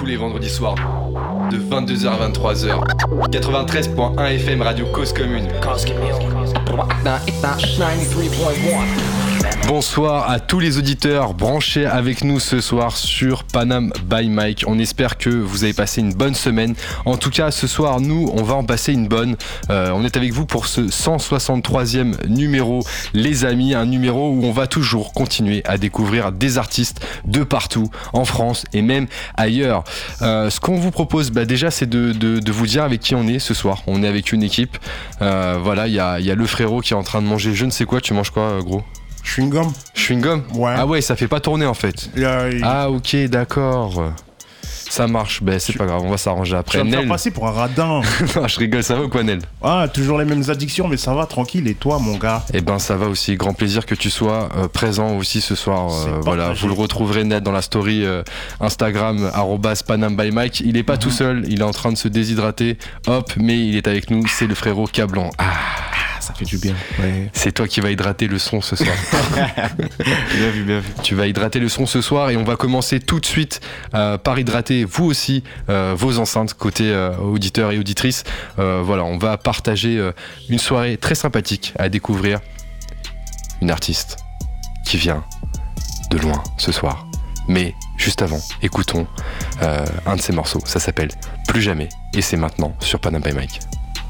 les vendredis soirs de 22h à 23h. 93.1 FM Radio Cause Commune. Bonsoir à tous les auditeurs branchés avec nous ce soir sur Panam by Mike. On espère que vous avez passé une bonne semaine. En tout cas, ce soir, nous, on va en passer une bonne. On est avec vous pour ce 163e numéro, les amis. Un numéro où on va toujours continuer à découvrir des artistes de partout, en France et même ailleurs. Ce qu'on vous propose, déjà, c'est de vous dire avec qui on est ce soir. On est avec une équipe. Voilà, il y a le frérot qui est en train de manger je ne sais quoi. Tu manges quoi, gros ? Chewing-gum. Chewing-gum ? Ouais. Ah ouais, ça fait pas tourner en fait. Ah ok, d'accord. Ça marche, c'est pas grave, on va s'arranger après. Tu vas me faire passer pour un radin. Non, je rigole, ça va ou quoi, Nel ? Ah, toujours les mêmes addictions, mais ça va, tranquille. Et toi, mon gars ? Eh ben, ça va aussi. Grand plaisir que tu sois présent aussi ce soir. Voilà, vous le retrouverez net dans la story Instagram @panambyMike. Il est pas tout seul, il est en train de se déshydrater. Hop, mais il est avec nous. C'est le frérot Cablan. Ça fait du bien. Ouais. C'est toi qui vas hydrater le son ce soir. Bien vu, bien vu. Tu vas hydrater le son ce soir et on va commencer tout de suite par hydrater vous aussi vos enceintes côté auditeurs et auditrices. Voilà, on va partager une soirée très sympathique à découvrir une artiste qui vient de loin ce soir. Mais juste avant, écoutons un de ses morceaux. Ça s'appelle Plus jamais et c'est maintenant sur Panam by Mike.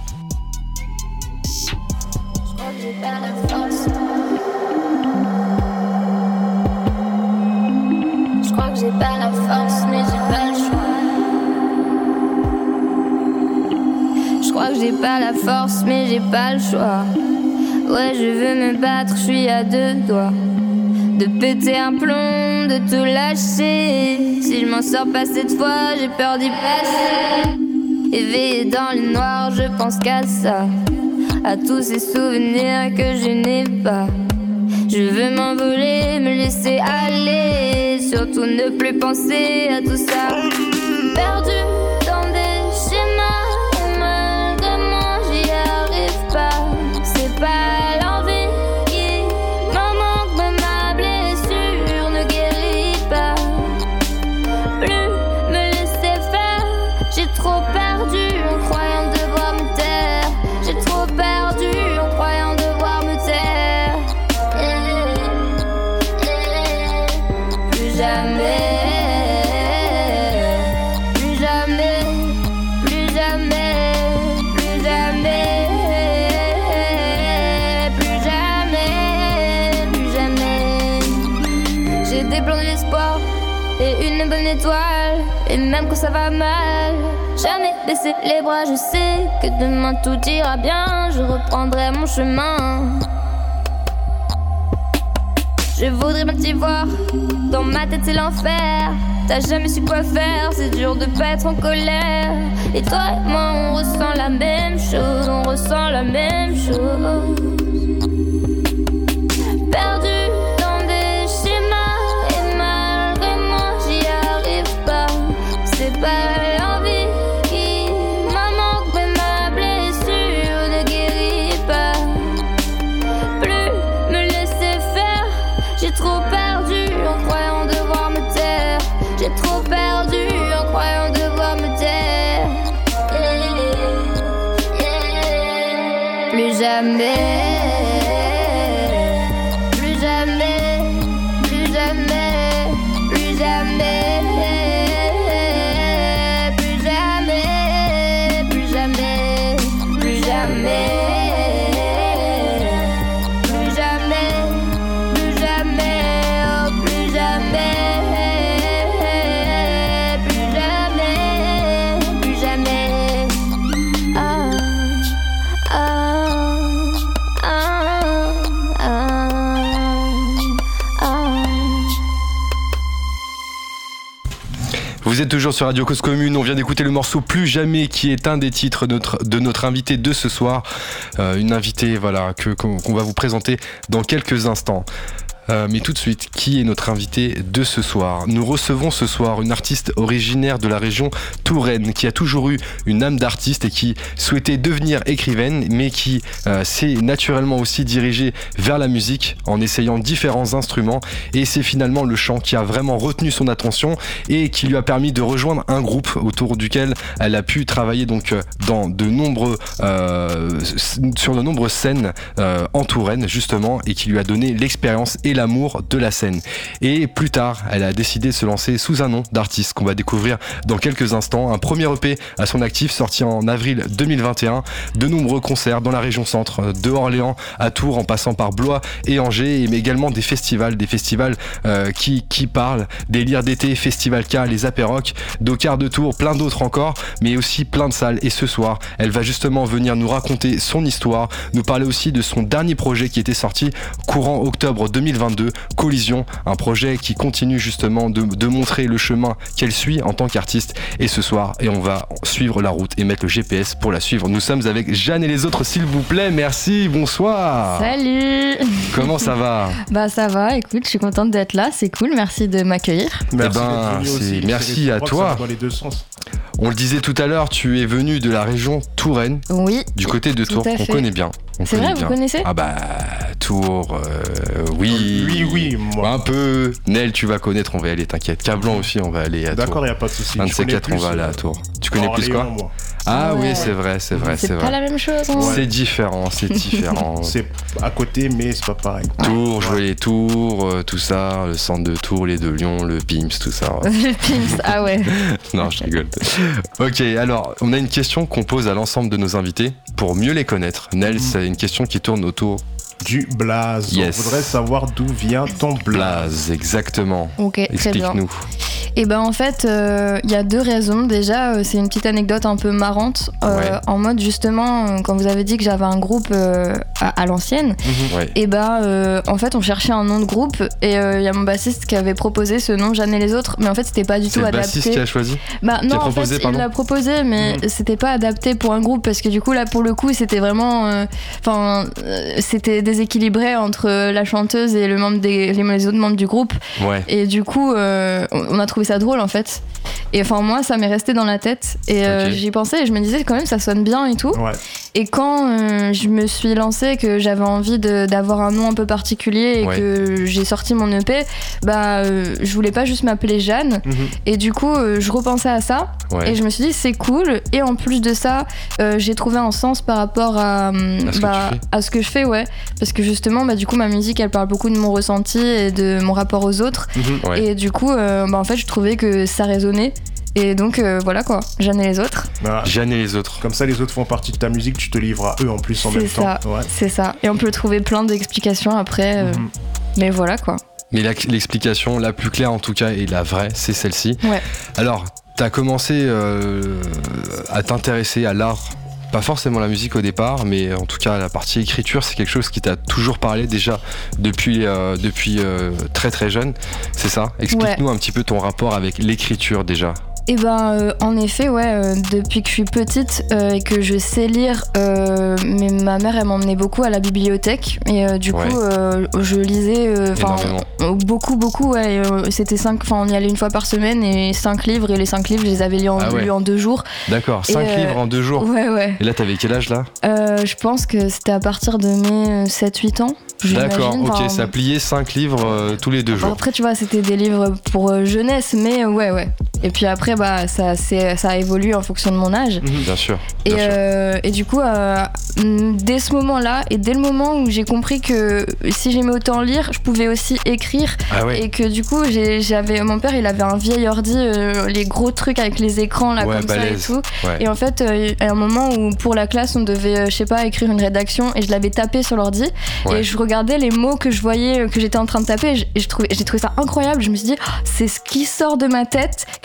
Je crois que j'ai pas la force, mais j'ai pas le choix. Je crois que j'ai pas la force, mais j'ai pas le choix. Ouais, je veux me battre, je suis à deux doigts de péter un plomb, de tout lâcher. Si je m'en sors pas cette fois, j'ai peur d'y passer. Éveillé dans le noir, je pense qu'à ça, à tous ces souvenirs que je n'ai pas. Je veux m'envoler, me laisser aller, surtout ne plus penser à tout ça. Perdu dans des schémas, et malgré moi j'y arrive pas. C'est pas l'envie qui m'en manque, mais ma blessure ne guérit pas. Plus me laisser faire, j'ai trop perdu en croyant devoir me taire. J'ai trop perdu en croyant devoir me taire. Plus jamais, plus jamais, plus jamais, plus jamais, plus jamais, plus jamais. J'ai des plans d'espoir et une bonne étoile, et même quand ça va mal, jamais baisser les bras. Je sais que demain tout ira bien, je reprendrai mon chemin. Je voudrais bien t'y voir, dans ma tête c'est l'enfer. T'as jamais su quoi faire, c'est dur de pas être en colère. Et toi et moi on ressent la même chose, on ressent la même chose. Perdu dans des schémas, et malgré moi j'y arrive pas. C'est pas l'envie qui m'en manque, mais ma blessure ne guérit pas. Plus me laisser faire, j'ai trop perdu en croyant devoir me taire. J'ai trop perdu en croyant devoir me taire. Plus jamais. Plus jamais. Plus jamais. Plus jamais. Plus jamais. Plus jamais. Plus jamais. Plus jamais. Plus jamais. Oh, plus jamais. Plus jamais. Plus jamais. Ah, ah, ah, ah, ah. Vous êtes toujours sur Radio Cause Commune, on vient d'écouter le morceau Plus jamais qui est un des titres de notre invité de ce soir. Une invitée qu'on va vous présenter dans quelques instants. Mais tout de suite, qui est notre invité de ce soir ? Nous recevons ce soir une artiste originaire de la région Touraine qui a toujours eu une âme d'artiste et qui souhaitait devenir écrivaine, mais qui s'est naturellement aussi dirigée vers la musique en essayant différents instruments, et c'est finalement le chant qui a vraiment retenu son attention et qui lui a permis de rejoindre un groupe autour duquel elle a pu travailler donc dans sur de nombreuses scènes en Touraine justement, et qui lui a donné l'expérience et l'amour de la scène. Et plus tard, elle a décidé de se lancer sous un nom d'artiste qu'on va découvrir dans quelques instants. Un premier EP à son actif sorti en avril 2021, de nombreux concerts dans la région centre, de Orléans à Tours en passant par Blois et Angers, mais également des festivals qui parlent, des Lyres d'été, Festival K, les Apérocs, Docard de Tours, plein d'autres encore, mais aussi plein de salles. Et ce soir, elle va justement venir nous raconter son histoire, nous parler aussi de son dernier projet qui était sorti courant octobre 2022, Collision, un projet qui continue justement de montrer le chemin qu'elle suit en tant qu'artiste. Et ce soir, on va suivre la route et mettre le GPS pour la suivre. Nous sommes avec Jeanne et les autres, s'il vous plaît. Merci, bonsoir. Salut. Comment ça va ? Bah ça va, écoute, je suis contente d'être là, c'est cool, merci de m'accueillir. Merci à toi. Dans les deux sens. On le disait tout à l'heure, tu es venu de la région Touraine, oui, du côté de Tours, qu'on connaît bien. C'est vrai, vous connaissez ? Ah bah, Tours, oui. Oui, moi. Un peu. Nel, tu vas connaître, on va y aller, t'inquiète. Cablan aussi, on va aller à Tours. D'accord, y a pas de souci. Un de ces quatre, on va aller à Tours. Tu connais plus quoi ? Moi. Ah ouais. Oui, c'est vrai. C'est pas la même chose, hein. C'est différent. C'est à côté, mais c'est pas pareil. Tours, jouer les tours, tout ça, le centre de Tours, les deux Lions, le Pims, tout ça. Le Pims, ah ouais. Non, je rigole. Ok, alors, on a une question qu'on pose à l'ensemble de nos invités pour mieux les connaître. Nel, c'est une question qui tourne autour du blaze. Yes. On voudrait savoir d'où vient ton blaze. Exactement. Ok, très bien. Explique-nous. Et ben en fait, y a deux raisons. Déjà, c'est une petite anecdote un peu marrante, en mode justement, quand vous avez dit que j'avais un groupe à l'ancienne, et en fait, on cherchait un nom de groupe, et y a mon bassiste qui avait proposé ce nom, Jeanne et les autres, mais en fait, c'était pas du tout adapté. C'est le bassiste qui a choisi ? Bah non, en fait, il l'a proposé, mais c'était pas adapté pour un groupe, parce que du coup, là, pour le coup, c'était vraiment, c'était déséquilibré entre la chanteuse et les autres membres du groupe. Ouais. Et du coup, on a trouvé ça drôle en fait. Et enfin moi ça m'est resté dans la tête et j'y pensais et je me disais quand même ça sonne bien et tout. Ouais. Et quand je me suis lancée, que j'avais envie d'avoir un nom un peu particulier et que j'ai sorti mon EP, je voulais pas juste m'appeler Jeanne. Et du coup je repensais à ça et je me suis dit c'est cool. Et en plus de ça j'ai trouvé un sens par rapport à ce que je fais, parce que justement du coup ma musique elle parle beaucoup de mon ressenti et de mon rapport aux autres. Et du coup en fait je trouvais que ça résonnait. Et donc voilà quoi, Jeanne et les autres. Jeanne et les autres. Comme ça les autres font partie de ta musique, tu te livres à eux en plus en même temps. C'est ça. Et on peut trouver plein d'explications après. Mais voilà quoi. Mais l'explication la plus claire en tout cas et la vraie, c'est celle-ci. Ouais. Alors, t'as commencé à t'intéresser à l'art. Pas forcément la musique au départ, mais en tout cas la partie écriture, c'est quelque chose qui t'a toujours parlé déjà depuis très très jeune, c'est ça ? Explique-nous un petit peu ton rapport avec l'écriture déjà. Et en effet, depuis que je suis petite et que je sais lire, mais ma mère elle m'emmenait beaucoup à la bibliothèque et du coup je lisais beaucoup c'était 5, on y allait une fois par semaine et 5 livres, et les 5 livres je les avais lus en 2 jours. D'accord, 5 livres en 2 jours. Ouais. Et là t'avais quel âge là ? Je pense que c'était à partir de mes 7-8 ans. D'accord, ok, ça pliait 5 livres tous les 2 jours. Après tu vois c'était des livres pour jeunesse, mais ouais. Et puis après ça a évolué en fonction de mon âge. Bien sûr. Et du coup dès ce moment-là et dès le moment où j'ai compris que si j'aimais autant lire, je pouvais aussi écrire. Et que du coup mon père il avait un vieil ordi, les gros trucs avec les écrans là comme balèze. Ça et tout. Et en fait à un moment où pour la classe on devait écrire une rédaction et je l'avais tapé sur l'ordi et je regardais les mots que je voyais que j'étais en train de taper et j'ai trouvé ça incroyable. Je me suis dit c'est ce qui sort de ma tête que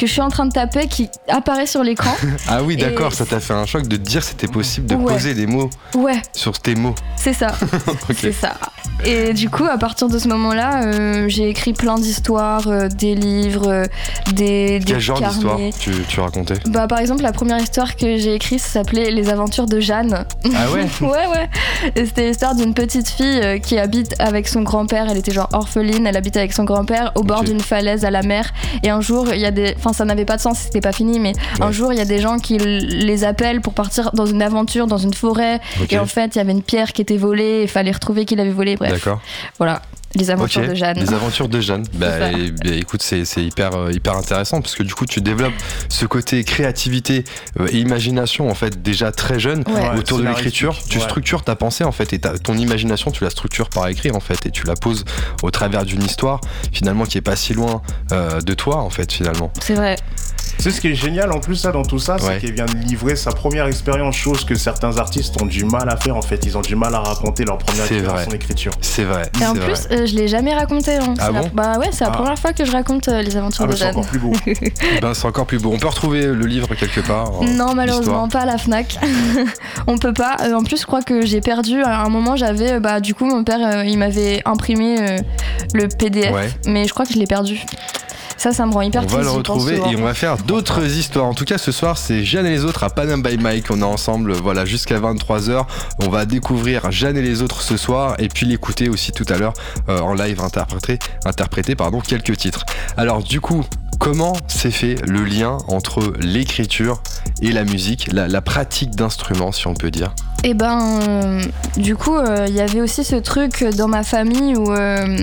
que je suis en train de taper qui apparaît sur l'écran. Ah oui, d'accord, ça t'a fait un choc de te dire que c'était possible de poser des mots sur tes mots. C'est ça, okay. C'est ça. Et du coup, à partir de ce moment-là, j'ai écrit plein d'histoires, des livres, des Quel genre carnets. d'histoire tu racontais? Bah, par exemple, la première histoire que j'ai écrite s'appelait Les aventures de Jeanne. Ah ouais? Ouais. Et c'était l'histoire d'une petite fille qui habite avec son grand-père. Elle était genre orpheline, elle habitait avec son grand-père au bord d'une falaise à la mer. Et un jour, il y a des... Enfin, ça n'avait pas de sens, c'était pas fini, mais un jour, il y a des gens qui les appellent pour partir dans une aventure, dans une forêt. Et en fait, il y avait une pierre qui était volée, il fallait retrouver qui l'avait volée, bref. D'accord. Voilà. Les aventures de Jeanne. Les aventures de Jeanne. Écoute, c'est hyper intéressant parce que du coup, tu développes ce côté créativité et imagination en fait déjà très jeune autour de l'écriture. Tu structures ta pensée en fait et ton imagination, tu la structures par écrit en fait et tu la poses au travers d'une histoire finalement qui est pas si loin de toi en fait finalement. C'est vrai. C'est ce qui est génial en plus dans tout ça, c'est qu'elle vient de livrer sa première expérience, chose que certains artistes ont du mal à faire en fait. Ils ont du mal à raconter leur première expérience en écriture. C'est vrai. Et en plus, je l'ai jamais raconté. Hein. Ah bon C'est la première fois que je raconte les aventures de Jeanne. C'est encore plus beau. C'est encore plus beau. On peut retrouver le livre quelque part? Non, malheureusement pas à la Fnac. On peut pas. En plus, je crois que j'ai perdu. À un moment, j'avais. Du coup, mon père, il m'avait imprimé le PDF, mais je crois que je l'ai perdu. Ça me rend hyper triste. On va le retrouver et on va faire d'autres histoires. En tout cas, ce soir, c'est Jeanne et les autres à Panam by Mike. On est ensemble jusqu'à 23h. On va découvrir Jeanne et les autres ce soir et puis l'écouter aussi tout à l'heure en live interpréter quelques titres. Alors du coup, comment s'est fait le lien entre l'écriture et la musique, la pratique d'instruments si on peut dire? Et du coup, il y avait aussi ce truc dans ma famille où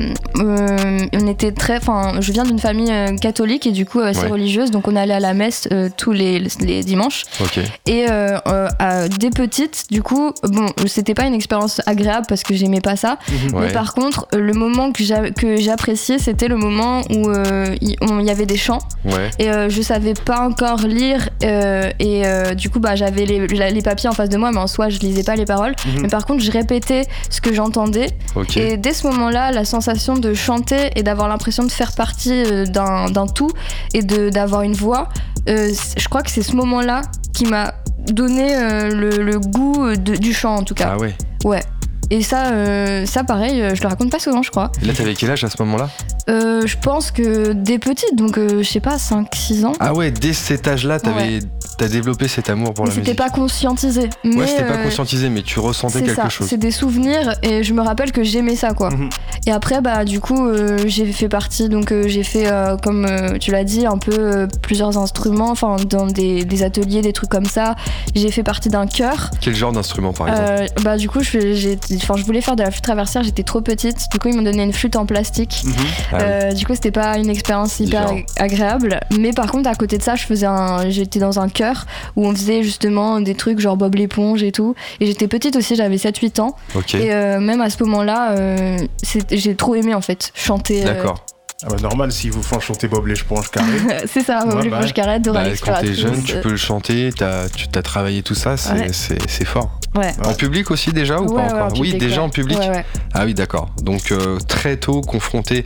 on était je viens d'une famille catholique et du coup assez religieuse, donc on allait à la messe tous les dimanches. Okay. Et dès petite, du coup, c'était pas une expérience agréable parce que j'aimais pas ça, mais par contre, le moment que j'appréciais, c'était le moment où il y avait des chants et je savais pas encore lire et du coup, j'avais les papiers en face de moi, mais en soi, je lisais pas les paroles, mais par contre je répétais ce que j'entendais et dès ce moment-là la sensation de chanter et d'avoir l'impression de faire partie d'un tout et d'avoir une voix, je crois que c'est ce moment-là qui m'a donné le goût du chant en tout cas. Ah ouais. Et ça pareil, je le raconte pas souvent, je crois. Et là, t'avais quel âge à ce moment-là? Je pense que dès petite, donc je sais pas, 5-6 ans. Ah ouais, dès cet âge-là, t'as développé cet amour pour la musique. C'était pas conscientisé. C'était pas conscientisé, mais tu ressentais quelque chose. C'est des souvenirs et je me rappelle que j'aimais ça, quoi. Et après, du coup, j'ai fait partie, donc j'ai fait, comme tu l'as dit, un peu plusieurs instruments, enfin, dans des ateliers, des trucs comme ça. J'ai fait partie d'un chœur. Quel genre d'instrument, par exemple? Du coup, je voulais faire de la flûte traversière, j'étais trop petite. Du coup, ils m'ont donné une flûte en plastique. Du coup, c'était pas une expérience hyper agréable. Mais par contre, à côté de ça, j'étais dans un chœur où on faisait justement des trucs genre Bob l'éponge et tout. Et j'étais petite aussi, j'avais 7-8 ans. Okay. Et même à ce moment-là, j'ai trop aimé en fait chanter. D'accord. Normal s'ils vous font chanter Bob l'éponge carré. C'est ça, Bob l'éponge carré, Dora l'exploratrice. Quand t'es jeune, tu peux le chanter, t'as travaillé tout ça, c'est fort. En public aussi déjà ou pas encore? Oui, déjà en public. Ah oui, d'accord. Donc très tôt confronté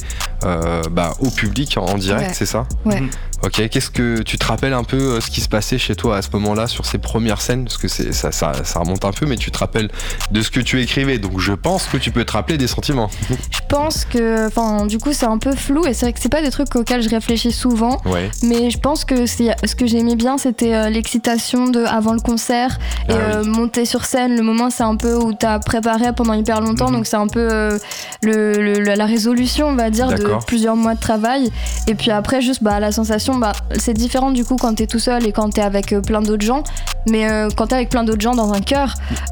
au public en direct, c'est ça? Ok, qu'est-ce que tu te rappelles un peu ce qui se passait chez toi à ce moment-là sur ces premières scènes? Parce que ça remonte un peu, mais tu te rappelles de ce que tu écrivais, donc je pense que tu peux te rappeler des sentiments. Je pense que, du coup, c'est un peu flou et c'est vrai que c'est pas des trucs auxquels je réfléchis souvent, mais je pense que ce que j'aimais bien, c'était l'excitation avant le concert et monter sur scène. Le moment, c'est un peu où t'as préparé pendant hyper longtemps, donc c'est un peu la résolution, on va dire, de plusieurs mois de travail. Et puis après, juste la sensation, c'est différent du coup quand t'es tout seul et quand t'es avec plein d'autres gens. Mais quand t'es avec plein d'autres gens dans un chœur,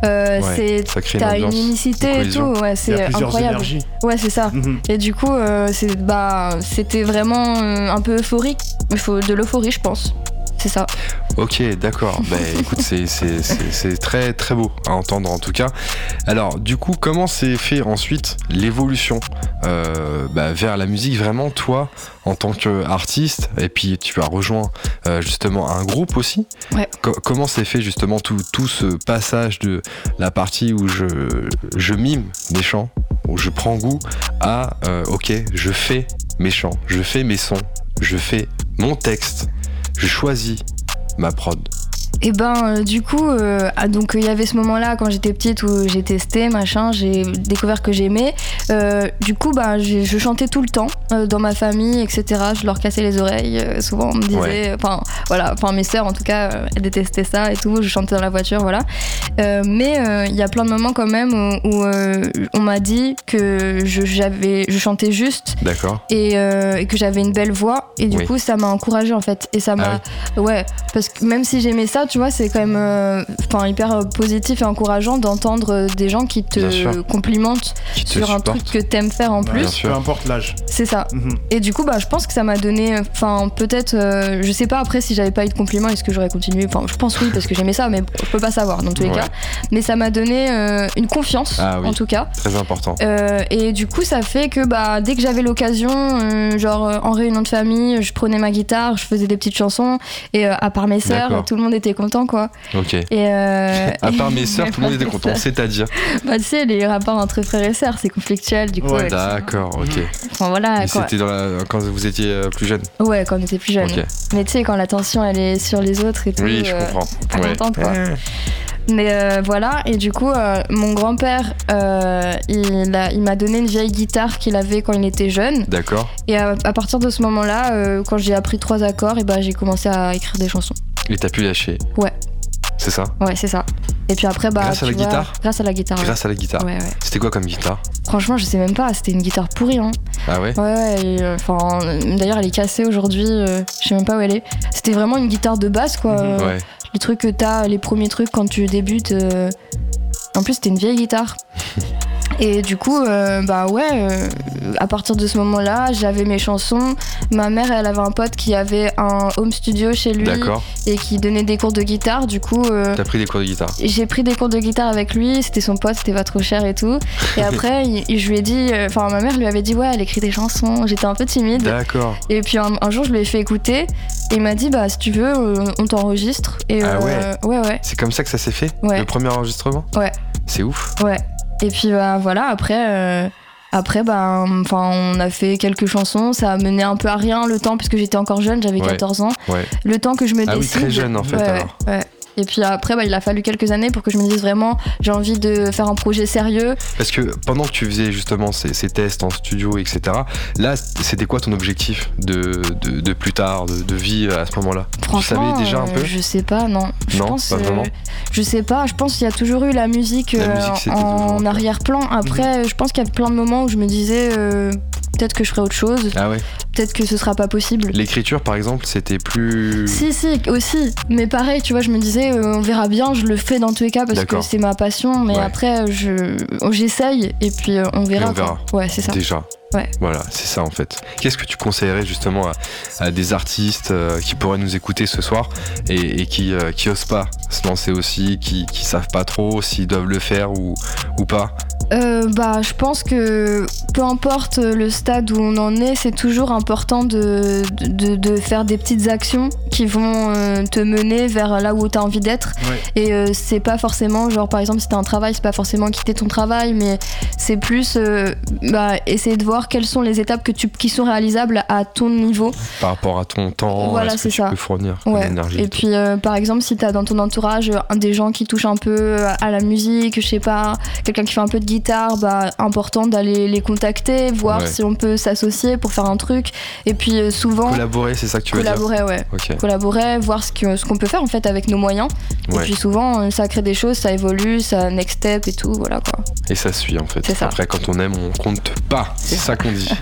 t'as une unicité et tout. C'est incroyable. Énergies. Ouais, c'est ça. Et du coup, c'était vraiment un peu euphorique. Il faut de l'euphorie, je pense. C'est ça. Ok, d'accord. Écoute, c'est très très beau à entendre en tout cas. Alors, du coup, comment s'est fait ensuite l'évolution vers la musique, vraiment toi en tant qu'artiste, et puis tu as rejoint justement un groupe aussi. Comment s'est fait justement tout ce passage de la partie où je mime mes chants, où je prends goût à je fais mes chants, je fais mes sons, je fais mon texte. je choisis ma prod? Et du coup, donc il y avait ce moment-là quand j'étais petite où j'ai testé, machin, j'ai découvert que j'aimais. Du coup, je chantais tout le temps dans ma famille, etc. Je leur cassais les oreilles. Souvent, on me disait, mes sœurs en tout cas, elles détestaient ça et tout. Je chantais dans la voiture, voilà. Mais il y a plein de moments quand même où on m'a dit que je chantais juste. D'accord. Et que j'avais une belle voix. Et du coup, ça m'a encouragée en fait. Et ça m'a, parce que même si j'aimais ça, tu vois, c'est quand même hyper positif et encourageant d'entendre des gens qui te complimentent sur un truc que t'aimes faire en plus. Peu importe l'âge. C'est ça. Et du coup, je pense que ça m'a donné, peut-être, je sais pas après si j'avais pas eu de compliments, est-ce que j'aurais continué? Je pense oui, parce que j'aimais ça, mais je peux pas savoir dans tous les cas. Mais ça m'a donné une confiance, en tout cas. Très important. Et du coup, ça fait que dès que j'avais l'occasion, en réunion de famille, je prenais ma guitare, je faisais des petites chansons, et à part mes sœurs, tout le monde était content, quoi. Ok. Et à part mes sœurs, tout le monde était content, c'est-à-dire tu sais, les rapports entre frères et sœurs, c'est conflictuel, du coup. D'accord, ok. Voilà. Et c'était quand vous étiez plus jeune? Ouais, quand on était plus jeune. Okay. Mais tu sais, quand l'attention elle est sur les autres et tout. Oui, je comprends. Pas contente, quoi. Mais voilà, et du coup, mon grand-père, il m'a donné une vieille guitare qu'il avait quand il était jeune. D'accord. Et à partir de ce moment-là, quand j'ai appris 3 accords, et j'ai commencé à écrire des chansons. Et t'as pu lâcher? Ouais. C'est ça? Ouais, c'est ça. Et puis après, grâce à la guitare? Grâce à la guitare. Grâce à la guitare. Ouais. C'était quoi comme guitare? Franchement, je sais même pas. C'était une guitare pourrie, hein. Ah ouais? Ouais. D'ailleurs, elle est cassée aujourd'hui. Je sais même pas où elle est. C'était vraiment une guitare de basse, quoi. Ouais. Les trucs que t'as, les premiers trucs quand tu débutes. En plus, c'était une vieille guitare. Et du coup, à partir de ce moment-là, j'avais mes chansons. Ma mère, elle avait un pote qui avait un home studio chez lui. D'accord. Et qui donnait des cours de guitare. Du coup, t'as pris des cours de guitare? J'ai pris des cours de guitare avec lui. C'était son pote, c'était pas trop cher et tout. Et après, je lui ai dit, ma mère lui avait dit, ouais, elle écrit des chansons. J'étais un peu timide. D'accord. Et puis un jour, je lui ai fait écouter. Et il m'a dit, si tu veux, on t'enregistre. Et, ouais. C'est comme ça que ça s'est fait? Ouais. Le premier enregistrement? Ouais. C'est ouf. Ouais. Et puis voilà, après, on a fait quelques chansons, ça a mené un peu à rien le temps, puisque j'étais encore jeune, j'avais 14 ans. Ouais. Le temps que je me décide. Ah oui, très jeune en fait alors. Ouais. Et puis après, il a fallu quelques années pour que je me dise vraiment, j'ai envie de faire un projet sérieux. Parce que pendant que tu faisais justement ces tests en studio, etc., là, c'était quoi ton objectif de plus tard, de vie à ce moment-là? Franchement, tu savais déjà un peu? Je sais pas, non. Pas vraiment. Je sais pas, je pense qu'il y a toujours eu la musique en arrière-plan. Après, je pense qu'il y a plein de moments où je me disais... peut-être que je ferai autre chose. Ah ouais. Peut-être que ce sera pas possible. L'écriture, par exemple, c'était plus... Si, aussi. Mais pareil, tu vois, je me disais, on verra bien, je le fais dans tous les cas parce que c'est ma passion. Mais après, j'essaye et puis on verra. Ouais, c'est ça. Déjà. Ouais. Voilà, c'est ça en fait. Qu'est-ce que tu conseillerais justement à des artistes qui pourraient nous écouter ce soir et qui osent pas se lancer aussi, qui savent pas trop s'ils doivent le faire ou pas? Je pense que peu importe le stade où on en est, c'est toujours important de faire des petites actions qui vont te mener vers là où tu as envie d'être. Ouais. Et c'est pas forcément, genre par exemple si t'as un travail, c'est pas forcément quitter ton travail, mais c'est plus essayer de voir quelles sont les étapes qui sont réalisables à ton niveau. Par rapport à ton temps, voilà, à ce que tu peux fournir comme énergie. Et puis par exemple si t'as dans ton entourage des gens qui touchent un peu à la musique, je sais pas, quelqu'un qui fait un peu de guitare, important d'aller les contacter, voir si on peut s'associer pour faire un truc. Et puis souvent... Collaborer, c'est ça que tu veux dire? Collaborer, Collaborer, voir ce qu'on peut faire en fait avec nos moyens. Ouais. Et puis souvent, ça crée des choses, ça évolue, ça next step et tout, voilà quoi. Et ça suit en fait. C'est ça. Après, quand on aime, on compte pas. C'est ça qu'on dit.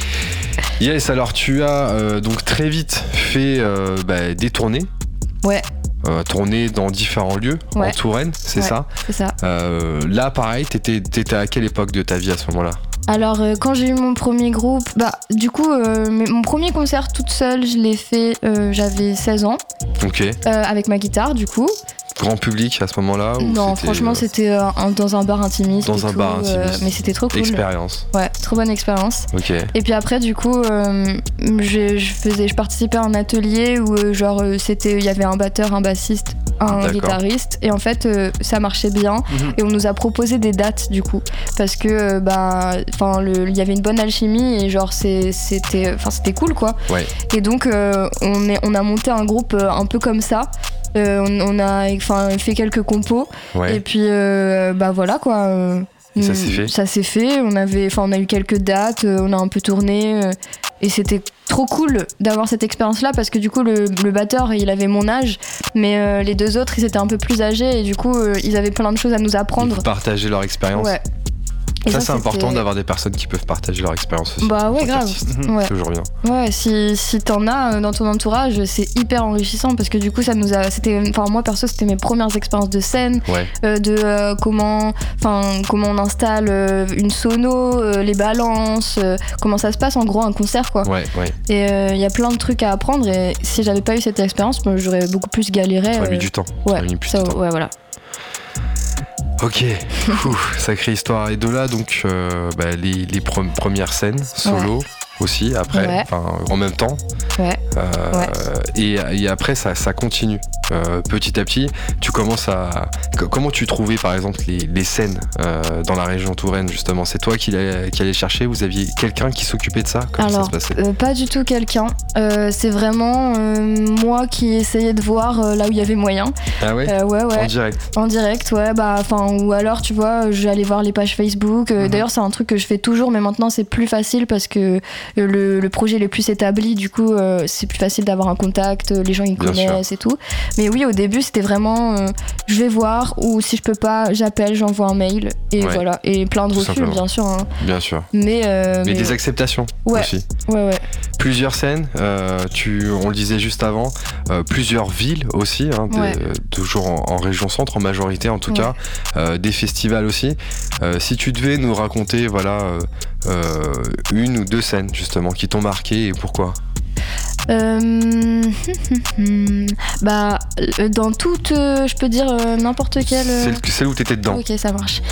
Yes, alors tu as donc très vite fait des tournées. Ouais. Tourner dans différents lieux en Touraine, c'est ça? C'est ça. Là, pareil, t'étais à quelle époque de ta vie à ce moment-là? Alors, quand j'ai eu mon premier groupe, du coup, mon premier concert toute seule, je l'ai fait, j'avais 16 ans. Ok. Avec ma guitare, du coup. Grand public à ce moment-là ou Non, franchement, c'était dans un bar intimiste. Dans un bar intimiste. Mais c'était trop cool. Expérience. Ouais, trop bonne expérience. Ok. Et puis après, du coup, je participais à un atelier où il y avait un batteur, un bassiste, un guitariste, et en fait ça marchait bien, et on nous a proposé des dates du coup, parce que il y avait une bonne alchimie, et genre c'était cool quoi. Ouais. Et donc on a monté un groupe un peu comme ça. On a fait quelques compos, et puis voilà quoi. Et ça s'est fait. Ça s'est fait. On a eu quelques dates, on a un peu tourné, et c'était trop cool d'avoir cette expérience-là, parce que du coup le batteur il avait mon âge, mais les deux autres ils étaient un peu plus âgés, et du coup ils avaient plein de choses à nous apprendre. Ils partager leur expérience. Ouais. Ça c'est important d'avoir des personnes qui peuvent partager leur expérience aussi. Bah ouais, grave. C'est toujours bien. Ouais, si t'en as dans ton entourage, c'est hyper enrichissant, parce que du coup moi perso c'était mes premières expériences de scène, de comment on installe une sono, les balances, comment ça se passe en gros un concert quoi. Ouais. Et il y a plein de trucs à apprendre, et si j'avais pas eu cette expérience, moi, j'aurais beaucoup plus galéré. Ça aurait mis du temps. Ouais, voilà. Ok, sacrée histoire. Et de là, donc, les premières scènes, solo aussi, après, en même temps. Ouais. Et après, ça continue. Petit à petit, tu commences à... Comment tu trouvais, par exemple, les scènes dans la région Touraine, justement? C'est toi qui allais chercher? Vous aviez quelqu'un qui s'occupait de ça? Comment ça se passait? Pas du tout quelqu'un. C'est vraiment moi qui essayais de voir là où il y avait moyen. Ah ouais? Ouais. En direct, ouais. Ou alors, tu vois, j'allais voir les pages Facebook. D'ailleurs, c'est un truc que je fais toujours, mais maintenant, c'est plus facile parce que le projet est plus établi. Du coup, c'est plus facile d'avoir un contact. Les gens, ils connaissent et tout. Mais oui, au début, c'était vraiment je vais voir, ou si je peux pas, j'appelle, j'envoie un mail. Et voilà. Et plein de refus, bien sûr. Hein. Bien sûr. Mais des acceptations aussi. Ouais. Plusieurs scènes, on le disait juste avant, plusieurs villes aussi, toujours en région centre en majorité en tout cas, des festivals aussi. Si tu devais nous raconter une ou deux scènes justement qui t'ont marqué, et pourquoi? Dans toutes, je peux dire n'importe quelle. Celle où t'étais dedans. Ok, ça marche.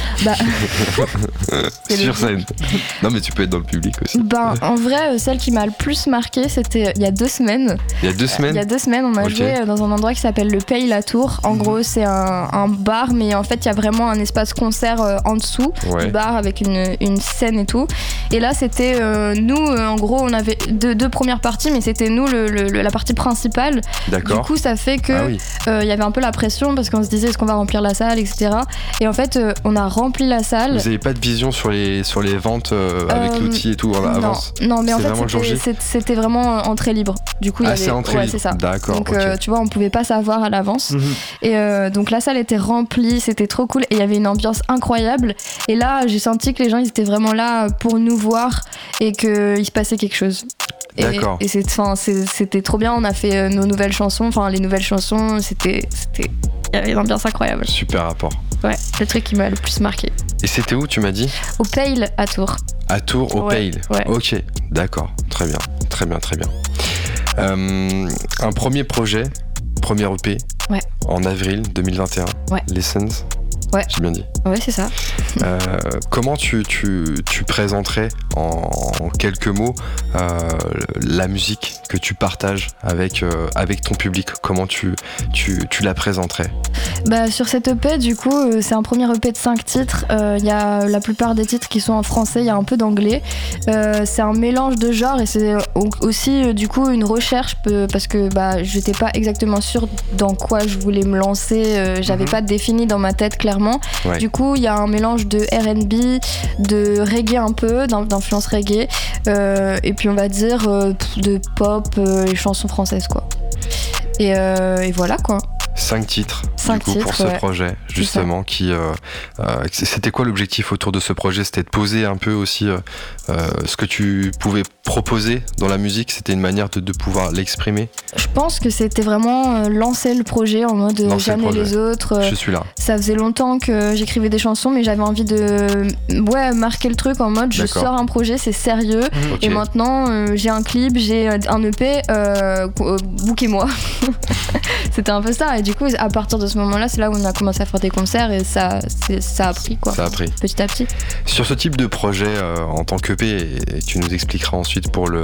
Sur scène. Non, mais tu peux être dans le public aussi. En vrai, celle qui m'a le plus marqué, c'était il y a 2 semaines. Il y a 2 semaines. Il y a 2 semaines, on a joué dans un endroit qui s'appelle le Pays La Tour. En gros, c'est un bar, mais en fait, il y a vraiment un espace concert en dessous du bar avec une scène et tout. Et là, c'était nous. En gros, on avait deux premières parties, mais c'était nous la partie principale. D'accord. Du coup, ça fait que il y avait un peu la pression, parce qu'on se disait est-ce qu'on va remplir la salle, etc. Et en fait, on a rempli la salle. Vous n'avez pas de vision sur les ventes avec l'outil et tout en avance? Non, mais en fait, c'était vraiment entrée libre. Du coup, c'est entrée libre. C'est ça. D'accord. Donc, tu vois, on pouvait pas savoir à l'avance. Et donc, la salle était remplie, c'était trop cool, et il y avait une ambiance incroyable. Et là, j'ai senti que les gens, ils étaient vraiment là pour nous voir, et qu'il se passait quelque chose. D'accord. Et c'était trop bien. On a fait nos nouvelles chansons. Les nouvelles chansons, il y avait une ambiance incroyable. Super rapport. Ouais, le truc qui m'a le plus marqué. Et c'était où, tu m'as dit? Au Pale, à Tours. À Tours, au Pale. Ouais. Ok, d'accord. Très bien. Un premier projet, premier EP, en avril 2021. Lessons. Ouais. J'ai bien dit. Ouais, c'est ça. Comment tu présenterais en quelques mots la musique que tu partages avec ton public? Comment tu la présenterais? Sur cette EP, du coup, c'est un premier EP de 5 titres. Il y a la plupart des titres qui sont en français, il y a un peu d'anglais. C'est un mélange de genres, et c'est aussi du coup une recherche, parce que j'étais pas exactement sûre dans quoi je voulais me lancer. J'avais pas défini dans ma tête clairement. Du coup, il y a un mélange de R&B, de reggae un peu, d'influence reggae, et puis on va dire de pop et chansons françaises quoi. Et voilà quoi. 5 titres pour ce projet justement qui c'était quoi l'objectif autour de ce projet? C'était de poser un peu aussi ce que tu pouvais proposer dans la musique, c'était une manière de pouvoir l'exprimer? Je pense que c'était vraiment lancer le projet en mode jamais les autres. Je suis là. Ça faisait longtemps que j'écrivais des chansons, mais j'avais envie de marquer le truc en mode je sors un projet, c'est sérieux. Et maintenant j'ai un clip, j'ai un EP, bookez-moi. C'était un peu ça, et du coup à partir de ce moment-là, c'est là où on a commencé à faire des concerts, et ça a pris quoi. Ça a pris. Petit à petit. Sur ce type de projet en tant qu'EP, et tu nous expliqueras ensuite pour le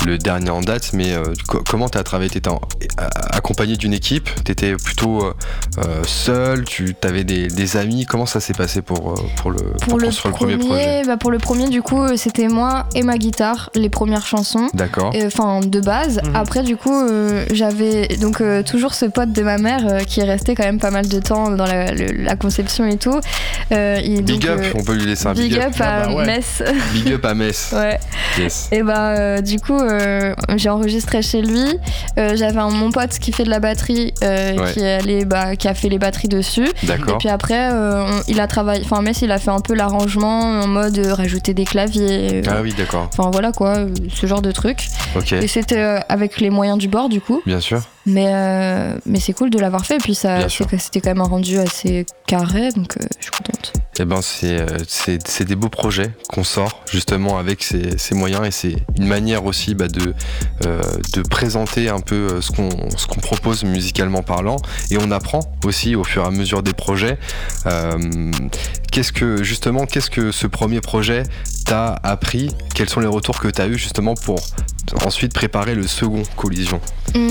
le dernier en date, mais comment t'as travaillé? T'étais accompagné d'une équipe? T'étais plutôt seul? Tu t'avais des amis? Comment ça s'est passé pour construire le premier projet? Pour le premier, du coup, c'était moi et ma guitare, les premières chansons. D'accord. Enfin, de base. Après, du coup, j'avais donc toujours ce pote de ma mère qui est resté quand même pas mal de temps dans la conception et tout. Big up, on peut lui laisser un big up. À Metz. Big up à Metz. Ouais. Yes. Et du coup, j'ai enregistré chez lui. J'avais mon pote qui fait de la batterie, qui a fait les batteries dessus. D'accord. Et puis après, il a travaillé. Enfin, Metz, il a fait un peu l'arrangement en mode rajouter des claviers. Ah oui, d'accord. Enfin voilà quoi, ce genre de truc. Ok. Et c'était avec les moyens du bord, du coup. Bien sûr. Mais c'est cool de l'avoir fait. Et puis c'était quand même un rendu assez carré, donc je suis contente. Eh ben c'est des beaux projets qu'on sort justement avec ces moyens, et c'est une manière aussi de présenter un peu ce qu'on propose musicalement parlant, et on apprend aussi au fur et à mesure des projets. Qu'est-ce que ce premier projet t'a appris? Quels sont les retours que t'as eu justement pour ensuite préparer le second Collision?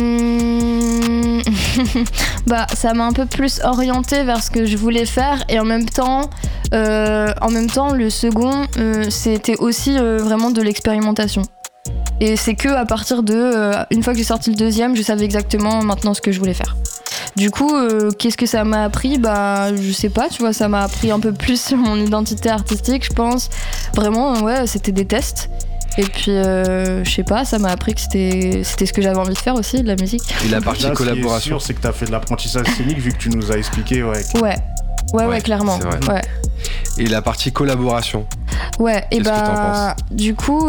Ça m'a un peu plus orienté vers ce que je voulais faire, et en même temps le second c'était aussi vraiment de l'expérimentation. Et c'est que à partir une fois que j'ai sorti le deuxième, je savais exactement maintenant ce que je voulais faire. Du coup, qu'est-ce que ça m'a appris? Je sais pas, tu vois, ça m'a appris un peu plus sur mon identité artistique, je pense. Vraiment, ouais, c'était des tests. Et puis, je sais pas, ça m'a appris que c'était ce que j'avais envie de faire aussi, de la musique. Et la partie collaboration. Ce qui est sûr, c'est que t'as fait de l'apprentissage scénique, vu que tu nous as expliqué, ouais. Ouais, clairement. Ouais. Et la partie collaboration. Ouais, et qu'est-ce que t'en penses? Du coup,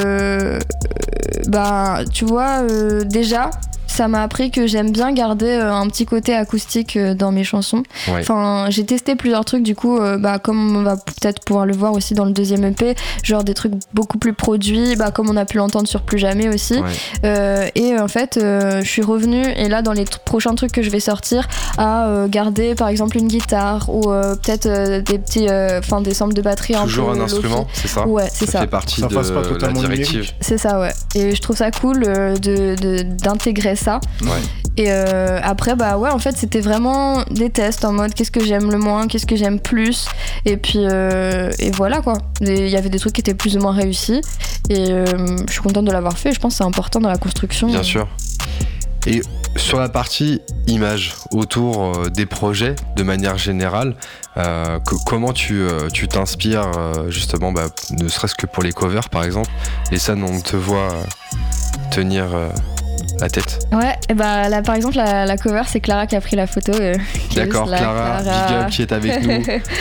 tu vois, déjà, ça m'a appris que j'aime bien garder un petit côté acoustique dans mes chansons. Ouais. Enfin, j'ai testé plusieurs trucs, du coup, comme on va peut-être pouvoir le voir aussi dans le deuxième EP, genre des trucs beaucoup plus produits, comme on a pu l'entendre sur Plus Jamais aussi. Ouais. Et en fait, je suis revenue, et là, dans les prochains trucs que je vais sortir, à garder par exemple une guitare ou peut-être des petits, des samples de batterie. Toujours un peu un instrument, c'est ça? Ouais, c'est ça. Ça fait partie ça passe pas de totalement la directive. numérique. C'est ça, ouais. Et je trouve ça cool d'intégrer ça. Ouais. Et après, en fait, c'était vraiment des tests en mode qu'est-ce que j'aime le moins, qu'est-ce que j'aime plus. Et puis, et voilà quoi. Il y avait des trucs qui étaient plus ou moins réussis. Et je suis contente de l'avoir fait. Je pense que c'est important dans la construction. Bien sûr. Et sur la partie image autour des projets de manière générale, comment tu t'inspires justement, ne serait-ce que pour les covers par exemple, les scènes où on te voit tenir la tête? Ouais, et là par exemple la cover, c'est Clara qui a pris la photo. D'accord, Clara, big up qui est avec nous.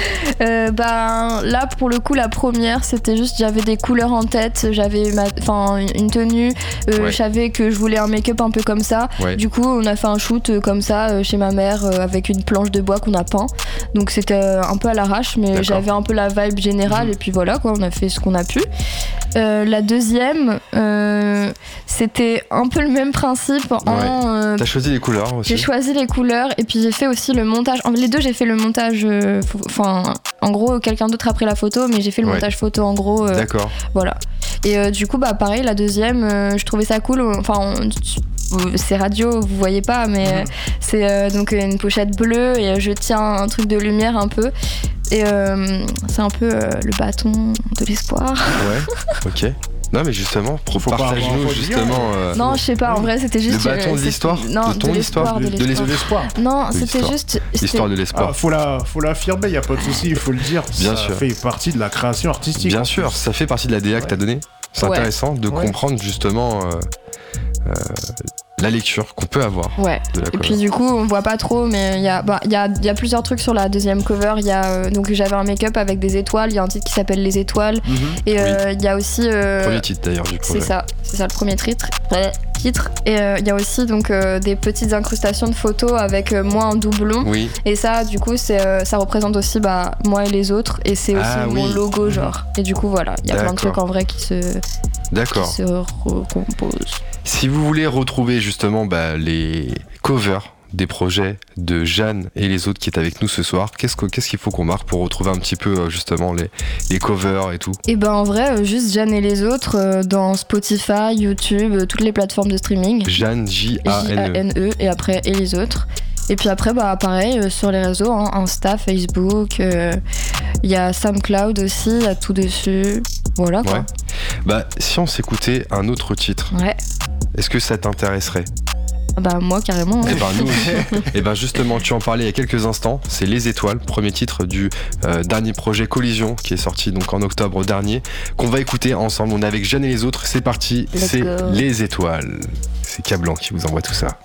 Là pour le coup la première, c'était juste j'avais des couleurs en tête, j'avais une tenue, je savais que je voulais un make-up un peu comme ça. Ouais. Du coup on a fait un shoot comme ça chez ma mère avec une planche de bois qu'on a peint. Donc c'était un peu à l'arrache, mais j'avais un peu la vibe générale. Et puis voilà quoi, on a fait ce qu'on a pu. La deuxième, c'était un peu le même principe. T'as choisi les couleurs aussi. J'ai choisi les couleurs, et puis j'ai fait aussi le montage. Les deux, j'ai fait le montage. En gros, quelqu'un d'autre a pris la photo, mais j'ai fait le montage photo en gros. D'accord. Voilà. Et du coup, pareil, la deuxième, je trouvais ça cool. C'est radio, vous voyez pas, mais c'est donc une pochette bleue, et je tiens un truc de lumière un peu. Et c'est un peu le bâton de l'espoir. Ouais, ok. Non mais justement, partage-nous justement. Non, je sais pas, en vrai c'était juste. Le bâton de l'histoire? Non, de ton histoire? De l'espoir. Non, c'était juste. L'histoire de l'espoir. Faut l'affirmer, y a pas de souci, il faut le dire. Bien ça sûr. fait partie de la création artistique. Bien sûr, ça fait partie de la DA que t'as donnée. C'est intéressant de comprendre justement la lecture qu'on peut avoir de la cover. Et puis du coup on voit pas trop, mais il y a plusieurs trucs sur la deuxième cover. Il y a donc j'avais un make-up avec des étoiles, il y a un titre qui s'appelle Les Étoiles. Et il y a aussi premier titre d'ailleurs du projet. C'est ça le premier titre. Et il y a aussi donc des petites incrustations de photos avec moi en doublon. Oui. Et ça du coup ça représente aussi moi et les autres, et c'est aussi mon logo genre. Et du coup voilà, il y a plein de trucs en vrai qui se recomposent. Si vous voulez retrouver justement les covers des projets de Jeanne et les autres qui est avec nous ce soir. Qu'est-ce qu'il faut qu'on marque pour retrouver un petit peu justement les covers et tout? Et ben en vrai, juste Jeanne et les autres dans Spotify, YouTube, toutes les plateformes de streaming. Jeanne, J-A-N-E. Et après et les autres. Et puis après, pareil, sur les réseaux, Insta, Facebook, il y a SoundCloud aussi, il y a tout dessus. Voilà quoi. Ouais. Si on s'écoutait un autre titre, est-ce que ça t'intéresserait? Moi carrément. Et nous aussi. Et justement, tu en parlais il y a quelques instants, c'est Les Étoiles, premier titre du dernier projet Collision qui est sorti donc en octobre dernier, qu'on va écouter ensemble. On est avec Jeanne et les autres, c'est parti, c'est Les Étoiles. C'est Cablan qui vous envoie tout ça.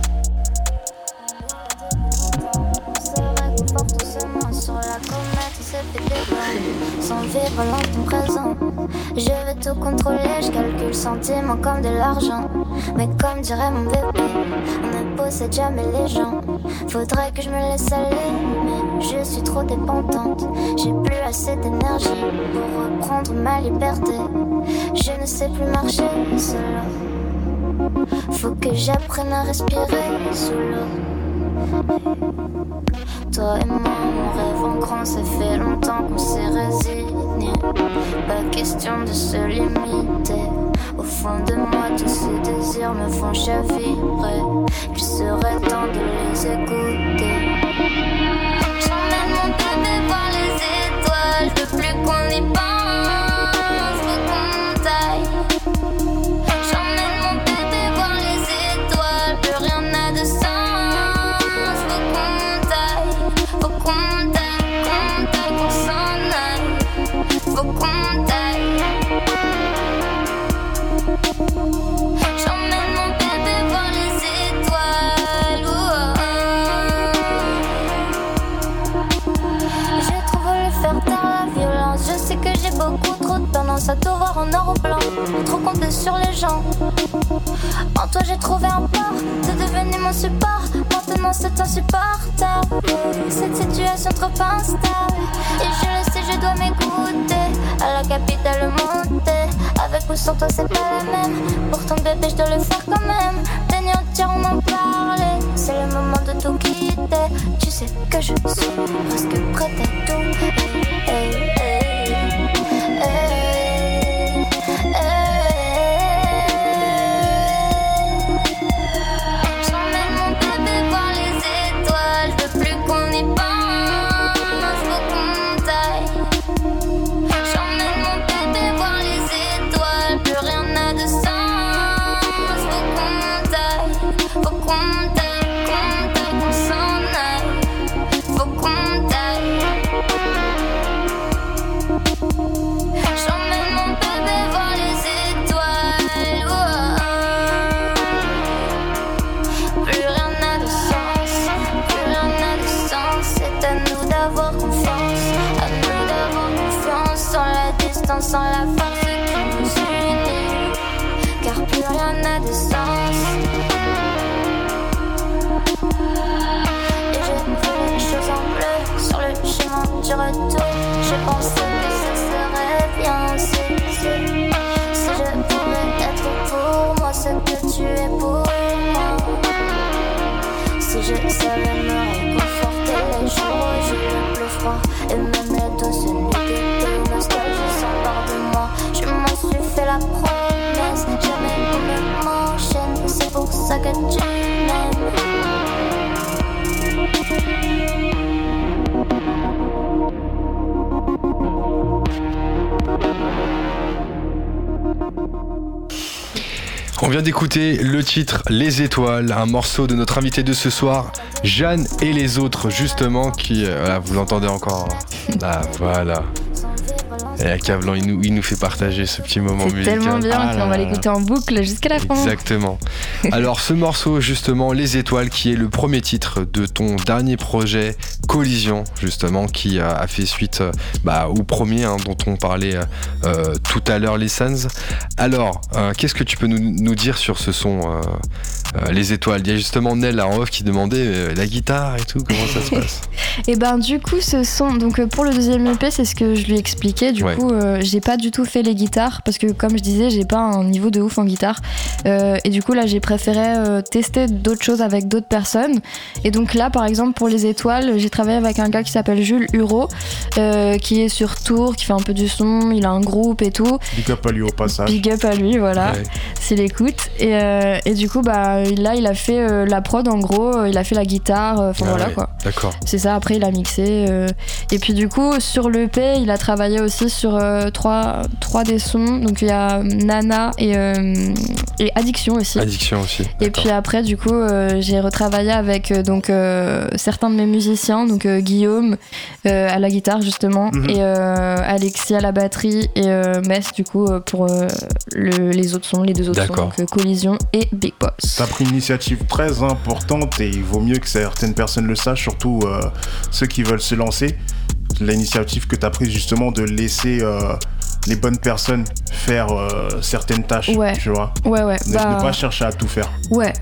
Sans vivre l'instant présent, je veux tout contrôler, je calcule sentiments comme de l'argent. Mais comme dirait mon bébé, on ne possède jamais les gens. Faudrait que je me laisse aller, mais je suis trop dépendante. J'ai plus assez d'énergie pour reprendre ma liberté. Je ne sais plus marcher seul. Faut que j'apprenne à respirer sous l'eau. Toi et moi, on rêve en grand, ça fait longtemps qu'on s'est résigné. Pas question de se limiter. Au fond de moi, tous ces désirs me font chavirer. Il serait temps de les écouter. J'emmène mon bébé voir les étoiles, je veux plus qu'on y pense, je veux qu'on taille. J'emmène mon bébé voir les étoiles, plus rien n'a de sens. Faut qu'on taille, qu'on s'en aille. Faut qu'on taille. J'emmène mon bébé voir les étoiles. J'ai trop voulu faire taire la violence. Je sais que j'ai beaucoup trop de tendance à tout voir en noir ou blanc. Trop compter sur les gens. En toi j'ai trouvé un port. T'es devenu mon support. Maintenant c'est insupportable. Cette situation trop instable. Et je le sais, je dois m'écouter. À la capitale montée. Avec ou sans toi c'est pas la même. Pour ton bébé je dois le faire quand même. D'anéantir on en parlait. C'est le moment de tout quitter. Tu sais que je suis presque prête à tout. Hey, hey, hey, hey. Sans la force qui nous unit, car plus rien n'a de sens. Et j'ai vu les choses en bleu sur le chemin du retour. Je pensais que ça serait bien si je pouvais être pour moi ce que tu es pour moi. Si je savais me réconforter les jours où j'ai le plus froid. Et même les douces nuits d'été, nostalgie s'empare de moi. Je m'en suis fait la promesse, jamais on ne m'enchaîne. C'est pour ça que tu m'aimes. On vient d'écouter le titre Les Étoiles, un morceau de notre invité de ce soir, Jeanne et les autres, justement, qui... vous l'entendez encore. Ah, voilà. Et Cablan, il nous fait partager ce petit moment musical. C'est tellement bien qu'on va l'écouter en boucle jusqu'à la fin. Exactement. Alors ce morceau, justement, Les Étoiles, qui est le premier titre de ton dernier projet, Collision, justement, qui a fait suite au premier dont on parlait tout à l'heure, Les Sands. Alors, qu'est-ce que tu peux nous dire sur ce son les étoiles. Il y a justement Nel en off qui demandait la guitare et tout, comment ça se passe? Et ben du coup ce son, donc pour le deuxième EP, c'est ce que je lui expliquais, du coup j'ai pas du tout fait les guitares parce que comme je disais j'ai pas un niveau de ouf en guitare et du coup là j'ai préféré tester d'autres choses avec d'autres personnes. Et donc là par exemple pour les étoiles j'ai travaillé avec un gars qui s'appelle Jules Huro qui est sur Tours, qui fait un peu du son, il a un groupe et tout. Big up à lui au passage. Big up à lui, voilà, s'il écoute. Et du coup bah là il a fait la prod en gros, il a fait la guitare, enfin voilà quoi. D'accord. C'est ça, après il a mixé et puis du coup sur l'EP il a travaillé aussi sur trois des sons, donc il y a Nana et Addiction aussi. Addiction aussi. Et puis après du coup j'ai retravaillé avec donc certains de mes musiciens, donc Guillaume à la guitare justement et Alexis à la batterie et Mess du coup pour les autres sons, les deux autres sons, donc Collision et Big Boss. T'as pris une initiative très importante et il vaut mieux que certaines personnes le sachent, surtout ceux qui veulent se lancer. L'initiative que t'as prise justement de laisser les bonnes personnes faire certaines tâches, tu vois. Ne pas chercher à tout faire.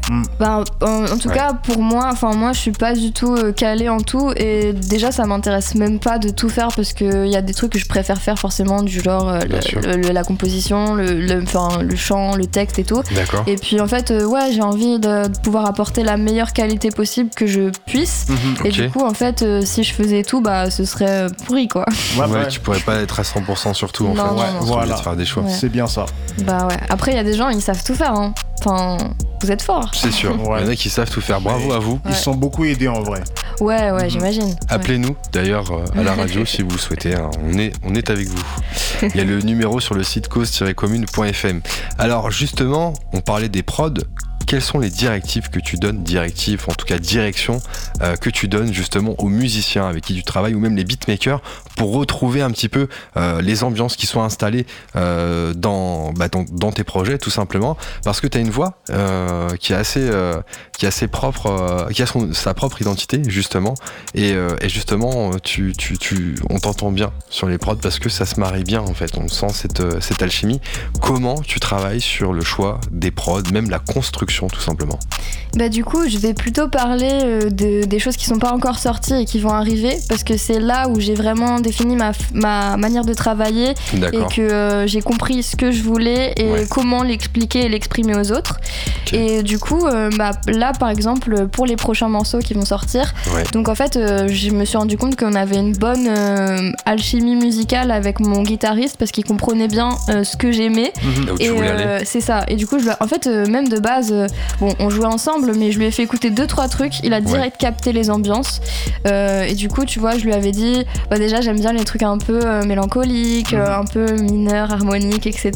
En tout cas pour moi, moi je suis pas du tout calée en tout et déjà ça m'intéresse même pas de tout faire parce qu'il y a des trucs que je préfère faire forcément du genre la composition, le chant, le texte et tout. D'accord. Et puis en fait j'ai envie de pouvoir apporter la meilleure qualité possible que je puisse et du coup en fait si je faisais tout ce serait pourri quoi. Tu pourrais pas être à 100% sur tout en fait. Voilà. Faire des choix. C'est bien ça. Après il y a des gens ils savent tout faire hein. Enfin, vous êtes forts. C'est sûr. Il y en a qui savent tout faire. Bravo à vous. Ils sont beaucoup aidés en vrai. J'imagine. Appelez-nous d'ailleurs à la radio si vous le souhaitez. Hein. On est avec vous. Il y a le numéro sur le site cause-commune.fm. Alors justement, on parlait des prods. Quelles sont les directives que tu donnes, en tout cas direction, que tu donnes justement aux musiciens avec qui tu travailles ou même les beatmakers pour retrouver un petit peu les ambiances qui sont installées dans tes projets tout simplement parce que tu as une voix qui est assez propre, qui a sa propre identité justement et justement on t'entend bien sur les prods parce que ça se marie bien en fait, on sent cette alchimie. Comment tu travailles sur le choix des prods, même la construction tout simplement? Du coup je vais plutôt parler des choses qui sont pas encore sorties et qui vont arriver parce que c'est là où j'ai vraiment défini ma manière de travailler et que j'ai compris ce que je voulais et comment l'expliquer et l'exprimer aux autres. Et du coup là par exemple pour les prochains morceaux qui vont sortir, donc en fait je me suis rendu compte qu'on avait une bonne alchimie musicale avec mon guitariste parce qu'il comprenait bien ce que j'aimais et c'est ça. Et du coup en fait même de base on jouait ensemble mais je lui ai fait écouter 2-3 trucs, il a direct capté les ambiances et du coup tu vois je lui avais dit déjà j'aime bien les trucs un peu mélancoliques, un peu mineurs, harmoniques, etc.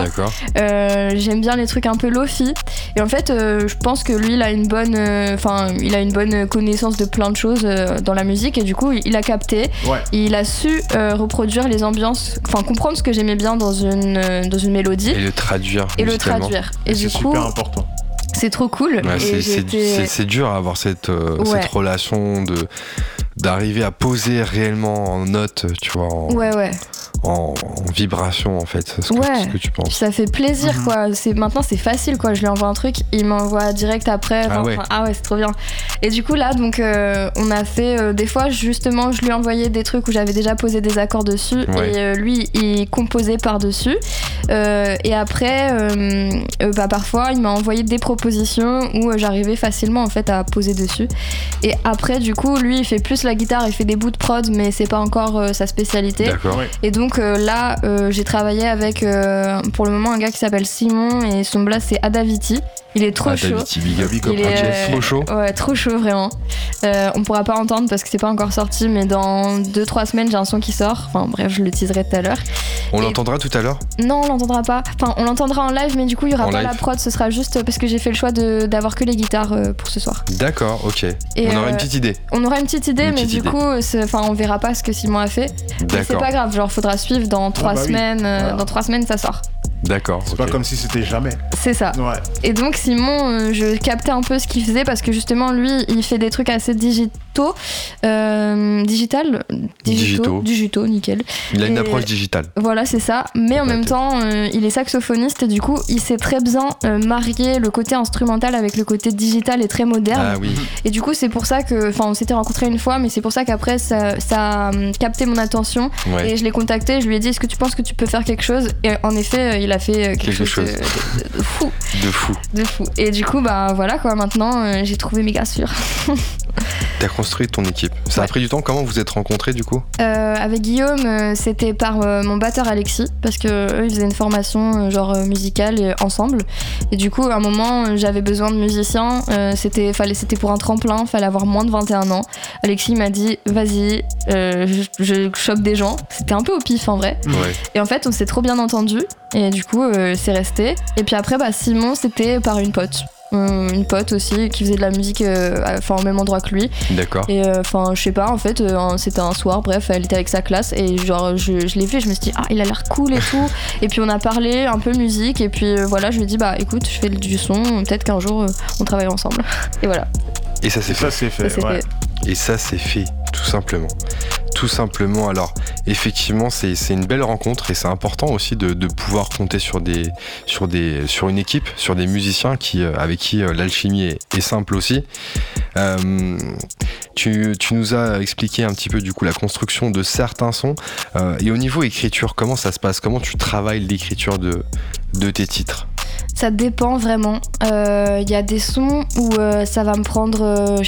J'aime bien les trucs un peu lofi et en fait je pense que lui il a une bonne connaissance de plein de choses dans la musique et du coup il a capté, il a su reproduire les ambiances, comprendre ce que j'aimais bien dans une mélodie et le traduire et du coup super important. C'est trop cool. C'est dur à avoir cette relation d'arriver à poser réellement en note, tu vois, en vibration en fait, ce que tu penses. Ça fait plaisir quoi. Maintenant c'est facile quoi. Je lui envoie un truc, il m'envoie direct après. C'est trop bien. Et du coup là donc on a fait des fois justement je lui envoyais des trucs où j'avais déjà posé des accords dessus et lui il composait par dessus. Et après parfois il m'a envoyé des propositions où j'arrivais facilement en fait à poser dessus. Et après du coup lui il fait plus la guitare, il fait des bouts de prod mais c'est pas encore sa spécialité. Et donc là j'ai travaillé avec pour le moment un gars qui s'appelle Simon et son blast c'est Adaviti. Il est trop chaud. Il est trop chaud. Ouais, trop chaud vraiment. On pourra pas entendre parce que c'est pas encore sorti, mais dans 2-3 semaines j'ai un son qui sort. Enfin bref, je le teaserai tout à l'heure. On l'entendra tout à l'heure ? Non, on l'entendra pas. Enfin, on l'entendra en live, mais du coup il y aura pas la prod. Ce sera juste parce que j'ai fait le choix d'avoir que les guitares pour ce soir. D'accord, ok. Et on aura une petite idée. On aura une petite idée, mais du coup, on verra pas ce que Simon a fait. Mais c'est pas grave. Genre, faudra suivre dans 3 semaines. Dans 3 semaines, ça sort. D'accord. C'est pas comme si c'était jamais. C'est ça. Ouais. Et donc Simon, je captais un peu ce qu'il faisait parce que justement lui, il fait des trucs assez digitaux, digitaux, nickel. Il a une approche digitale. Voilà, c'est ça. Mais en même temps, il est saxophoniste et du coup, il sait très bien marier le côté instrumental avec le côté digital et très moderne. Ah oui. Et du coup, c'est pour ça que, on s'était rencontrés une fois, mais c'est pour ça qu'après ça a capté mon attention. Ouais. Et je l'ai contacté, je lui ai dit, est-ce que tu penses que tu peux faire quelque chose? Et en effet, il a fait quelque chose de fou. De fou. Et du coup, bah voilà quoi, maintenant j'ai trouvé méga sûr. T'as construit ton équipe. Ça a pris du temps. Comment vous êtes rencontrés du coup? Avec Guillaume, c'était par mon batteur Alexis, parce que eux ils faisaient une formation musicale ensemble. Et du coup, à un moment, j'avais besoin de musiciens. C'était pour un tremplin, fallait avoir moins de 21 ans. Alexis m'a dit, vas-y, je chope des gens. C'était un peu au pif en vrai. Ouais. Et en fait, on s'est trop bien entendu. Et du coup, c'est resté. Et puis après, Simon, c'était par une pote. Une pote aussi qui faisait de la musique au même endroit que lui. D'accord. Et je sais pas, en fait c'était un soir, bref, elle était avec sa classe et genre je l'ai vu et je me suis dit il a l'air cool et tout. Et puis on a parlé un peu musique et puis voilà, je lui ai dit écoute, je fais du son, peut-être qu'un jour on travaille ensemble. Et voilà. Et ça c'est fait. Et ça c'est fait, tout simplement. Tout simplement. Alors effectivement c'est une belle rencontre et c'est important aussi de pouvoir compter sur une équipe, sur des musiciens avec qui l'alchimie est simple aussi. Tu nous as expliqué un petit peu du coup la construction de certains sons et au niveau écriture, comment ça se passe? Comment tu travailles l'écriture de tes titres? Ça dépend vraiment. Y a des sons où ça va me prendre,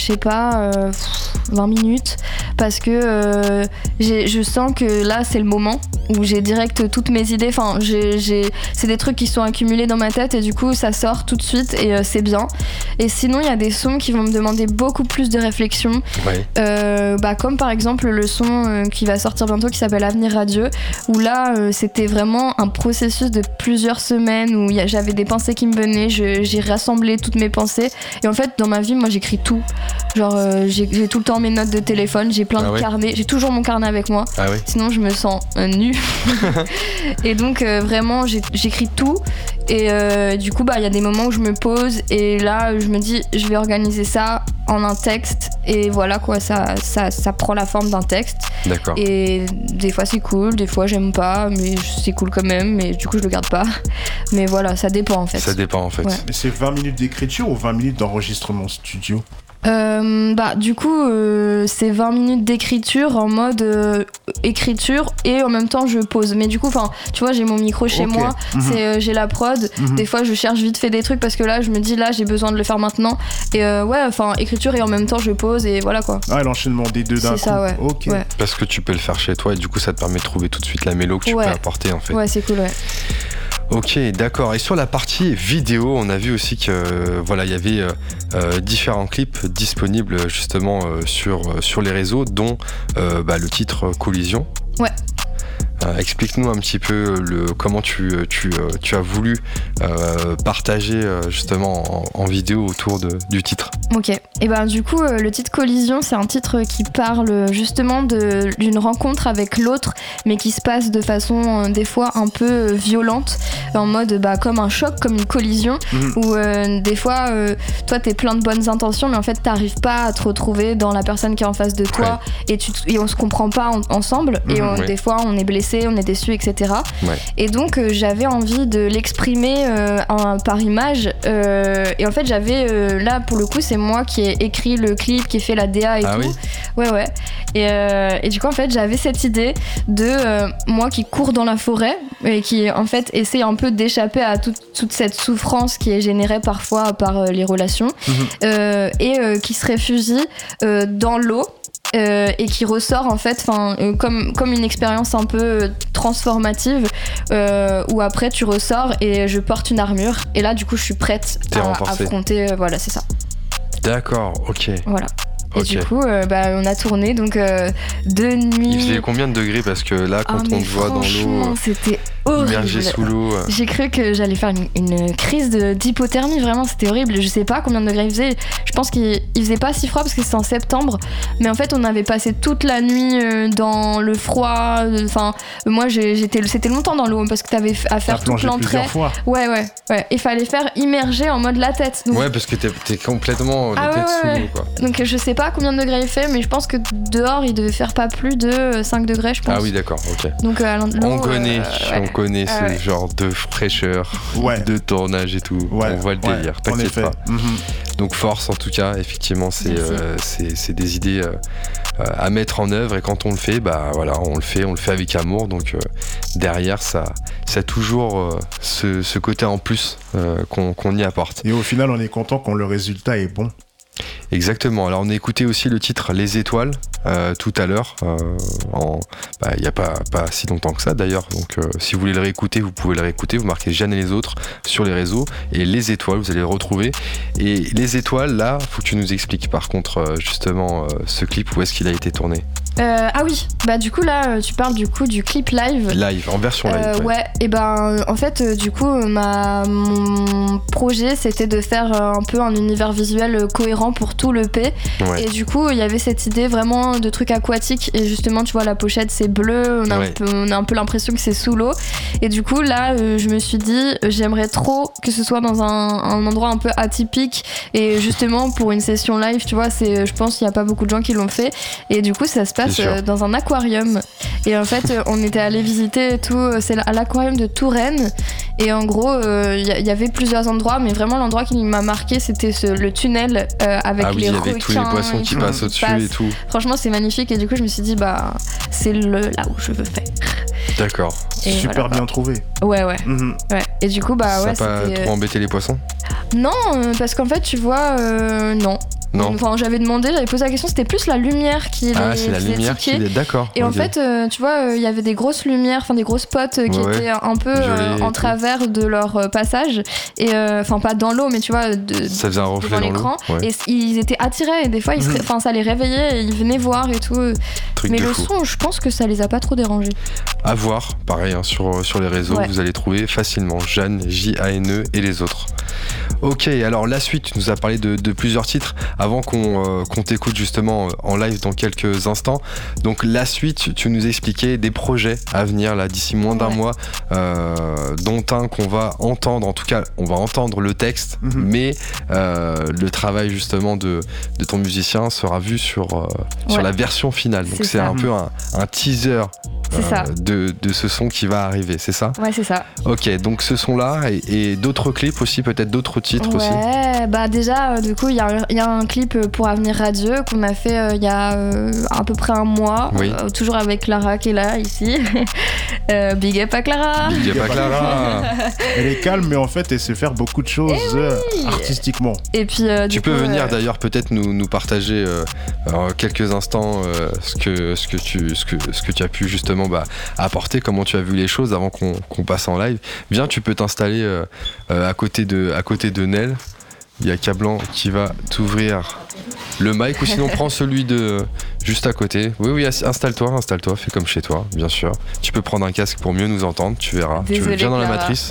20 minutes parce que je sens que là c'est le moment où j'ai direct toutes mes idées. Enfin, c'est des trucs qui sont accumulés dans ma tête et du coup ça sort tout de suite et c'est bien. Et sinon, il y a des sons qui vont me demander beaucoup plus de réflexion. Ouais. Comme par exemple le son qui va sortir bientôt qui s'appelle Avenir Radieux, où là c'était vraiment un processus de plusieurs semaines où j'avais des pensées qui me venaient, j'ai rassemblé toutes mes pensées et en fait dans ma vie moi j'écris tout, genre j'ai tout le temps mes notes de téléphone, j'ai plein de carnets, j'ai toujours mon carnet avec moi, sinon je me sens nue. Et donc vraiment j'écris tout et du coup il y a des moments où je me pose et là je me dis je vais organiser ça en un texte et voilà quoi, ça prend la forme d'un texte. D'accord. Et des fois c'est cool, des fois j'aime pas, mais c'est cool quand même, mais du coup je le garde pas. Mais voilà, ça dépend en fait. Ça dépend en fait. Ouais. Mais c'est 20 minutes d'écriture ou 20 minutes d'enregistrement studio? Du coup c'est 20 minutes d'écriture en mode écriture et en même temps je pose, mais du coup tu vois j'ai mon micro chez moi, j'ai la prod, des fois je cherche vite fait des trucs parce que là je me dis là j'ai besoin de le faire maintenant et écriture et en même temps je pose et voilà quoi. L'enchaînement des deux d'un coup. C'est ça, ouais. Okay. Ouais. Parce que tu peux le faire chez toi et du coup ça te permet de trouver tout de suite la mélo que tu peux apporter en fait. Ouais, c'est cool, ouais. Ok, d'accord. Et sur la partie vidéo, on a vu aussi que il y avait différents clips disponibles justement sur les réseaux, dont le titre Collision. Ouais. Explique-nous un petit peu comment tu as voulu partager justement en vidéo autour du titre. Ok, et du coup le titre Collision, c'est un titre qui parle justement d'une rencontre avec l'autre, mais qui se passe de façon des fois un peu violente, en mode comme un choc, comme une collision, où des fois toi t'es plein de bonnes intentions, mais en fait t'arrives pas à te retrouver dans la personne qui est en face de toi, et on se comprend pas ensemble, et des fois on est blessé, on est déçu, etc. Et donc j'avais envie de l'exprimer par image, et en fait j'avais là pour le coup c'est moi qui ai écrit le clip, qui ai fait la DA et tout. Ouais. Et du coup en fait j'avais cette idée de moi qui cours dans la forêt et qui en fait essaie un peu d'échapper à toute cette souffrance qui est générée parfois par les relations, et qui se réfugie dans l'eau. Et qui ressort en fait comme une expérience un peu transformative, où après tu ressors et je porte une armure et là du coup je suis prête à affronter, voilà c'est ça. D'accord, ok. Voilà. Et du coup, on a tourné donc 2 nuits. Il faisait combien de degrés? Parce que là, quand on te voit dans l'eau. C'était horrible. Immergé sous l'eau. J'ai cru que j'allais faire une crise d'hypothermie, vraiment, c'était horrible. Je sais pas combien de degrés il faisait. Je pense qu'il faisait pas si froid parce que c'était en septembre, mais en fait, on avait passé toute la nuit dans le froid. Enfin, moi, c'était longtemps dans l'eau parce que t'avais à faire toute l'entrée. Ouais. Il fallait faire immerger en mode la tête. Donc... Ouais, parce que t'es complètement la tête sous l'eau, quoi. Donc, je sais pas combien de degrés il fait, mais je pense que dehors, il devait faire pas plus de 5 degrés, je pense. Ah oui, d'accord, ok. Donc, on connaît ce genre de fraîcheur, de tournage et tout. On voit le délire, t'inquiète pas. Donc force en tout cas, effectivement, c'est des idées à mettre en œuvre, et quand on le fait, bah voilà, on le fait avec amour. Donc derrière, ça a toujours ce côté en plus qu'on y apporte. Et au final, on est content quand le résultat est bon. Exactement. Alors on a écouté aussi le titre Les Étoiles tout à l'heure, il n'y a pas si longtemps que ça d'ailleurs, donc si vous voulez le réécouter, vous pouvez le réécouter, vous marquez Jeanne et les autres sur les réseaux, et Les Étoiles, vous allez le retrouver. Et Les Étoiles, là, faut que tu nous expliques par contre justement ce clip, où est-ce qu'il a été tourné. Ah oui, bah du coup là tu parles du clip live. Live, en version live. Ouais, et ben en fait du coup mon projet c'était de faire un peu un univers visuel cohérent pour tout l'EP. Ouais. Et du coup il y avait cette idée vraiment de trucs aquatiques, et justement tu vois la pochette c'est bleu, on a un peu l'impression que c'est sous l'eau. Et du coup là je me suis dit j'aimerais trop que ce soit dans un endroit un peu atypique, et justement pour une session live tu vois, je pense qu'il n'y a pas beaucoup de gens qui l'ont fait, et du coup ça se passe dans un aquarium. Et en fait on était allé visiter et tout, c'est à l'aquarium de Touraine, et en gros il y avait plusieurs endroits, mais vraiment l'endroit qui m'a marqué c'était le tunnel avec les requins, avec tous les poissons qui passent au-dessus et tout. Franchement c'est magnifique, et du coup je me suis dit c'est là où je veux faire. D'accord. Et super bien trouvé. Ouais. Et du coup ça a pas trop embêté les poissons? Non, parce qu'en fait tu vois non. Enfin, j'avais posé la question, c'était plus la lumière qui c'est la lumière qui est d'accord. Et en fait, tu vois, il y avait des grosses lumières, enfin des gros spots qui étaient un peu en travers de leur passage, et enfin pas dans l'eau, mais tu vois, ça faisait un reflet dans l'écran. Et ils étaient attirés, et des fois, ça les réveillait, et ils venaient voir et tout. Mais le son, je pense que ça les a pas trop dérangés. À voir, pareil, hein, sur les réseaux, vous allez trouver facilement Jeanne, J-A-N-E et les autres. Ok, alors la suite, tu nous as parlé de plusieurs titres avant qu'on t'écoute justement en live dans quelques instants. Donc la suite, tu nous expliquais des projets à venir là d'ici moins d'un mois, dont un qu'on va entendre, en tout cas on va entendre le texte, mais le travail justement de ton musicien sera vu sur la version finale. Donc c'est un peu un teaser de ce son qui va arriver, c'est ça? Ouais, c'est ça. Ok, donc ce son-là et d'autres clips aussi, peut-être d'autres titres aussi. Ouais, bah déjà, du coup, il y a un clip pour Avenir Radieux qu'on a fait il y a à peu près un mois, toujours avec Clara qui est là, ici. Big up à Clara. Big up à Clara. Elle est calme, mais en fait, elle sait faire beaucoup de choses artistiquement. Et puis, tu peux venir d'ailleurs peut-être nous partager quelques instants ce que tu as pu justement apporter, comment tu as vu les choses avant qu'on passe en live. Viens, tu peux t'installer à côté de Nel. Il y a Cablan qui va t'ouvrir le mic, ou sinon prends celui de juste à côté. Oui, installe-toi, fais comme chez toi, bien sûr. Tu peux prendre un casque pour mieux nous entendre, tu verras. Désolée, viens dans la matrice.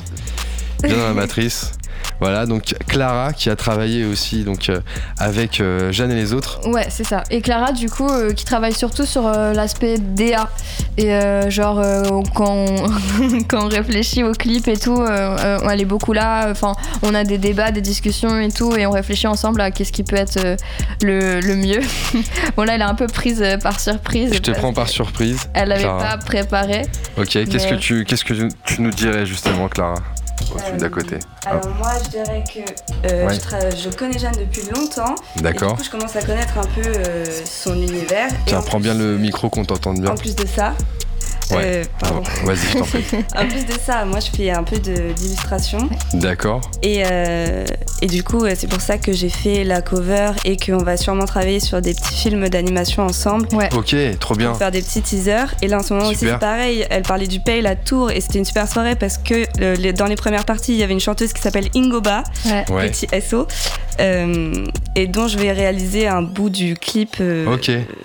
Voilà, donc Clara qui a travaillé aussi avec Jeanne et les autres. Ouais, c'est ça. Et Clara, du coup, qui travaille surtout sur l'aspect DA. Et quand on réfléchit au clip et tout, elle est beaucoup là. Enfin, on a des débats, des discussions et tout, et on réfléchit ensemble à qu'est-ce qui peut être le mieux. Bon, là, elle est un peu prise par surprise. Je te prends par surprise. Elle l'avait pas préparé. Ok, qu'est-ce que tu nous dirais justement, Clara? D'à côté. Alors moi je dirais que je connais Jeanne depuis longtemps. D'accord. Et du coup je commence à connaître un peu son univers. Tiens, prends bien le micro qu'on t'entende bien. En plus de ça, pardon. Vas-y, je t'en prie. En plus de ça, moi je fais un peu d'illustration. D'accord. Et du coup, c'est pour ça que j'ai fait la cover et qu'on va sûrement travailler sur des petits films d'animation ensemble. Ouais. Ok, trop bien. Pour faire des petits teasers. Et là en ce moment aussi c'est pareil, elle parlait du Pale à Tours et c'était une super soirée parce que dans les premières parties, il y avait une chanteuse qui s'appelle Ingoba, petit SO, et dont je vais réaliser un bout du clip.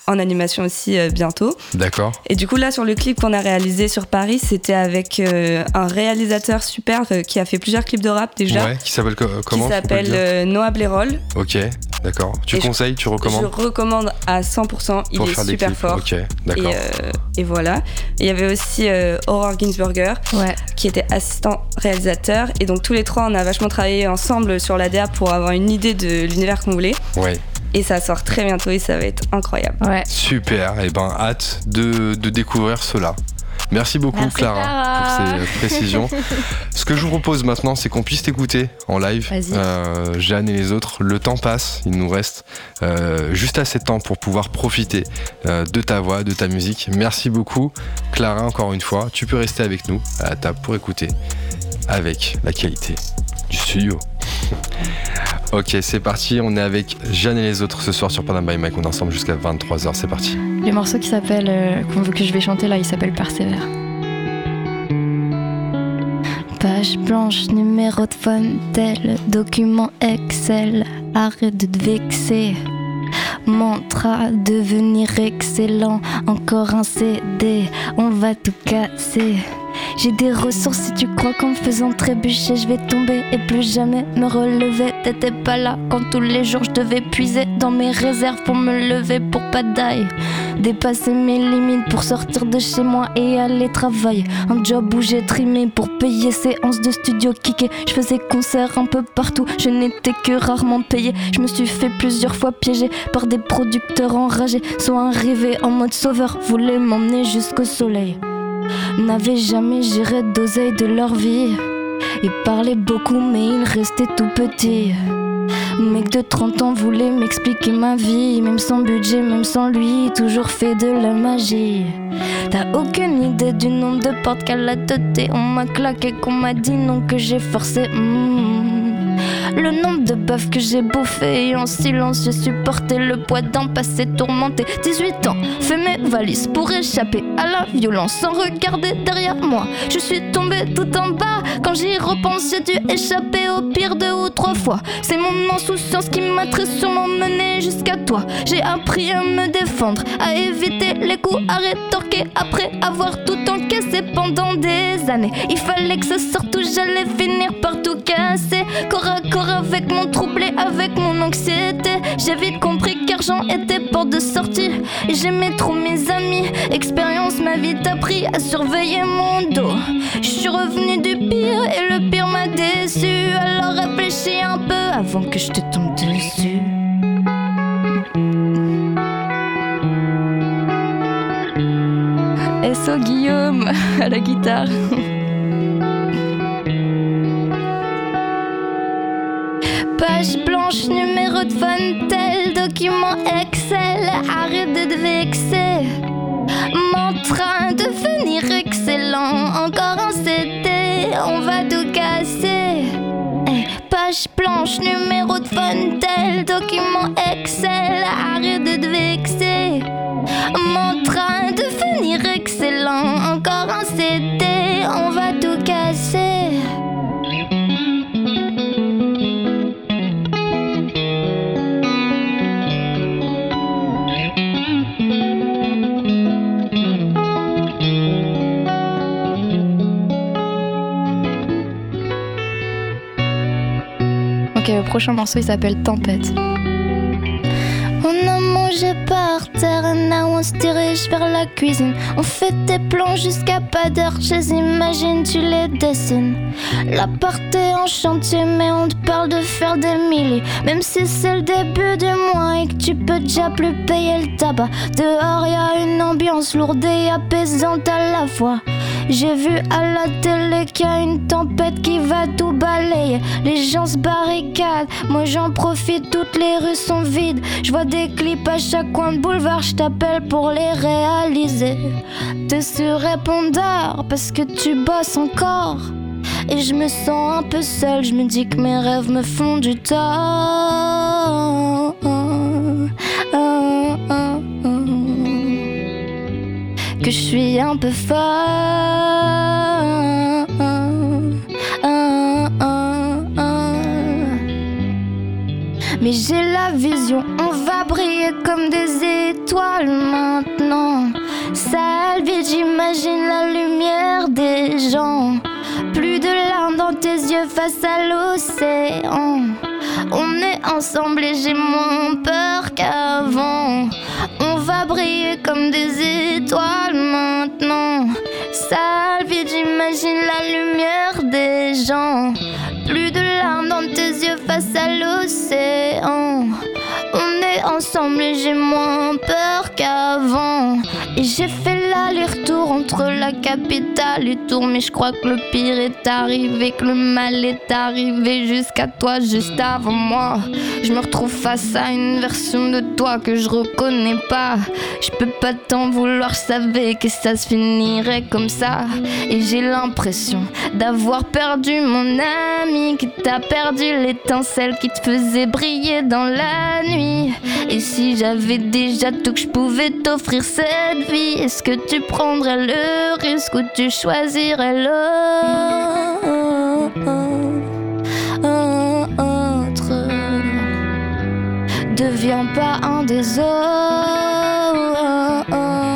en animation aussi bientôt. D'accord. Et du coup là sur le clip qu'on a réalisé sur Paris, c'était avec un réalisateur super qui a fait plusieurs clips de rap déjà. Ouais, qui s'appelle comment? Qui s'appelle Noah Blérol. Ok, d'accord. Tu conseilles, tu recommandes? Je recommande à 100%, il est super fort. Ok, d'accord. Et voilà. Et il y avait aussi Aurore Ginsburger, qui était assistant réalisateur. Et donc tous les trois, on a vachement travaillé ensemble sur la DA pour avoir une idée de l'univers qu'on voulait. Ouais. Et ça sort très bientôt et ça va être incroyable. Ouais. Super, et ben hâte de découvrir cela. Merci beaucoup Clara pour ces précisions. Ce que je vous propose maintenant, c'est qu'on puisse t'écouter en live. Jeanne et les autres, le temps passe, il nous reste juste assez de temps pour pouvoir profiter de ta voix, de ta musique. Merci beaucoup Clara, encore une fois. Tu peux rester avec nous à la table pour écouter avec la qualité du studio. Ok, c'est parti, on est avec Jeanne et les autres ce soir sur Panam by Mike, on est ensemble jusqu'à 23h, c'est parti. Le morceau qui s'appelle, que je vais chanter là, il s'appelle Persévère. Page blanche, numéro de Fontel, document Excel, arrête de te vexer. Mantra, devenir excellent, encore un CD, on va tout casser. J'ai des ressources si tu crois qu'en me faisant trébucher je vais tomber et plus jamais me relever. T'étais pas là quand tous les jours je devais puiser dans mes réserves pour me lever pour pas d'ail. Dépasser mes limites pour sortir de chez moi et aller travailler. Un job où j'ai trimé pour payer séances de studio kické. Je faisais concerts un peu partout, je n'étais que rarement payé. Je me suis fait plusieurs fois piéger par des producteurs enragés, sont arrivés en mode sauveur, voulaient m'emmener jusqu'au soleil. N'avaient jamais géré d'oseille de leur vie. Ils parlaient beaucoup mais ils restaient tout petits. Mec de 30 ans voulait m'expliquer ma vie. Même sans budget, même sans lui, toujours fait de la magie. T'as aucune idée du nombre de portes qu'elle a teuté. On m'a claqué, qu'on m'a dit non, que j'ai forcé. Le nombre de baffes que j'ai bouffé et en silence j'ai supporté le poids d'un passé tourmenté. 18 ans, fais mes valises pour échapper à la violence sans regarder derrière moi. Je suis tombée tout en bas, quand j'y repense j'ai dû échapper au pire 2 ou 3 fois. C'est mon insouciance qui m'a très sûrement mené jusqu'à toi. J'ai appris à me défendre, à éviter les coups, à rétorquer après avoir tout encaissé pendant des années. Il fallait que ça sorte ou j'allais finir par tout casser. Corps à corps avec mon trouble et avec mon anxiété. J'ai vite compris qu'argent était porte de sortie. Et j'aimais trop mes amis. Expérience m'a vite appris à surveiller mon dos. Je suis revenue du pire et le pire m'a déçu. Alors réfléchis un peu avant que je te tombe dessus. S.O. Guillaume à la guitare. Page blanche, numéro de Fontel, document Excel, arrête de te vexer. Mantra, devenir excellent, encore un CD, on va tout casser. Page blanche, numéro de Fontel, document Excel, arrête de te vexer. Mantra, devenir excellent, encore un CD, on va tout casser. Ok, le prochain morceau il s'appelle Tempête. On a mangé par terre et now on se dirige vers la cuisine. On fait des plans jusqu'à pas d'heure, je les imagine, tu les dessines. L'appart est en chantier mais on te parle de faire des milliers. Même si c'est le début du mois et que tu peux déjà plus payer le tabac. Dehors y a une ambiance lourde et apaisante à la fois. J'ai vu à la télé qu'il y a une tempête qui va tout balayer. Les gens se barricadent, moi j'en profite, toutes les rues sont vides. Je vois des clips à chaque coin de boulevard, je t'appelle pour les réaliser. T'es sur répondeur parce que tu bosses encore. Et je me sens un peu seule, je me dis que mes rêves me font du tort. Que je suis un peu folle. Mais j'ai la vision, on va briller comme des étoiles maintenant. Sale vie, j'imagine la lumière des gens. Plus de larmes dans tes yeux face à l'océan. On est ensemble et j'ai moins peur qu'avant. On va briller comme des étoiles maintenant. Sale vie, j'imagine la lumière des gens. Plus de larmes dans tes yeux face à l'océan. On est ensemble et j'ai moins peur qu'avant. Et j'ai fait l'aller-retour entre la capitale et Tours. Mais je crois que le pire est arrivé, que le mal est arrivé jusqu'à toi, juste avant moi. Je me retrouve face à une version de toi que je reconnais pas. Je peux pas t'en vouloir, je savais que ça se finirait comme ça. Et j'ai l'impression d'avoir perdu mon ami, que t'as perdu l'étincelle qui te faisait briller dans la nuit. Et si j'avais déjà tout que je pouvais t'offrir cette vie, est-ce que tu prendrais le risque ou tu choisirais l'autre? Deviens pas un des autres.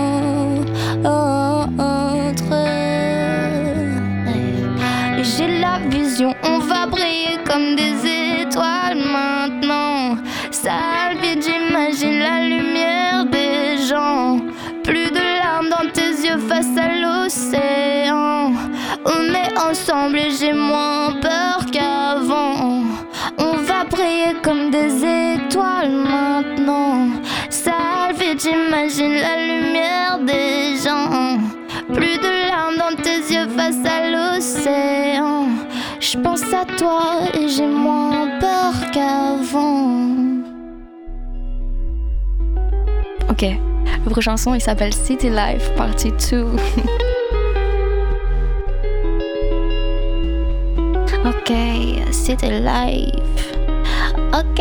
Et j'ai la vision, on va briller comme des étoiles maintenant. Sale vie, j'imagine la lumière des gens. Plus de larmes dans tes yeux face à l'océan. On est ensemble et j'ai moins peur qu'avant. On va briller comme des étoiles maintenant. Sale vie, j'imagine la lumière des gens. Plus de larmes dans tes yeux face à l'océan. Je pense à toi et j'ai moins peur qu'avant. Ok, le prochain son il s'appelle City Life Partie 2. Ok, City Life. Ok.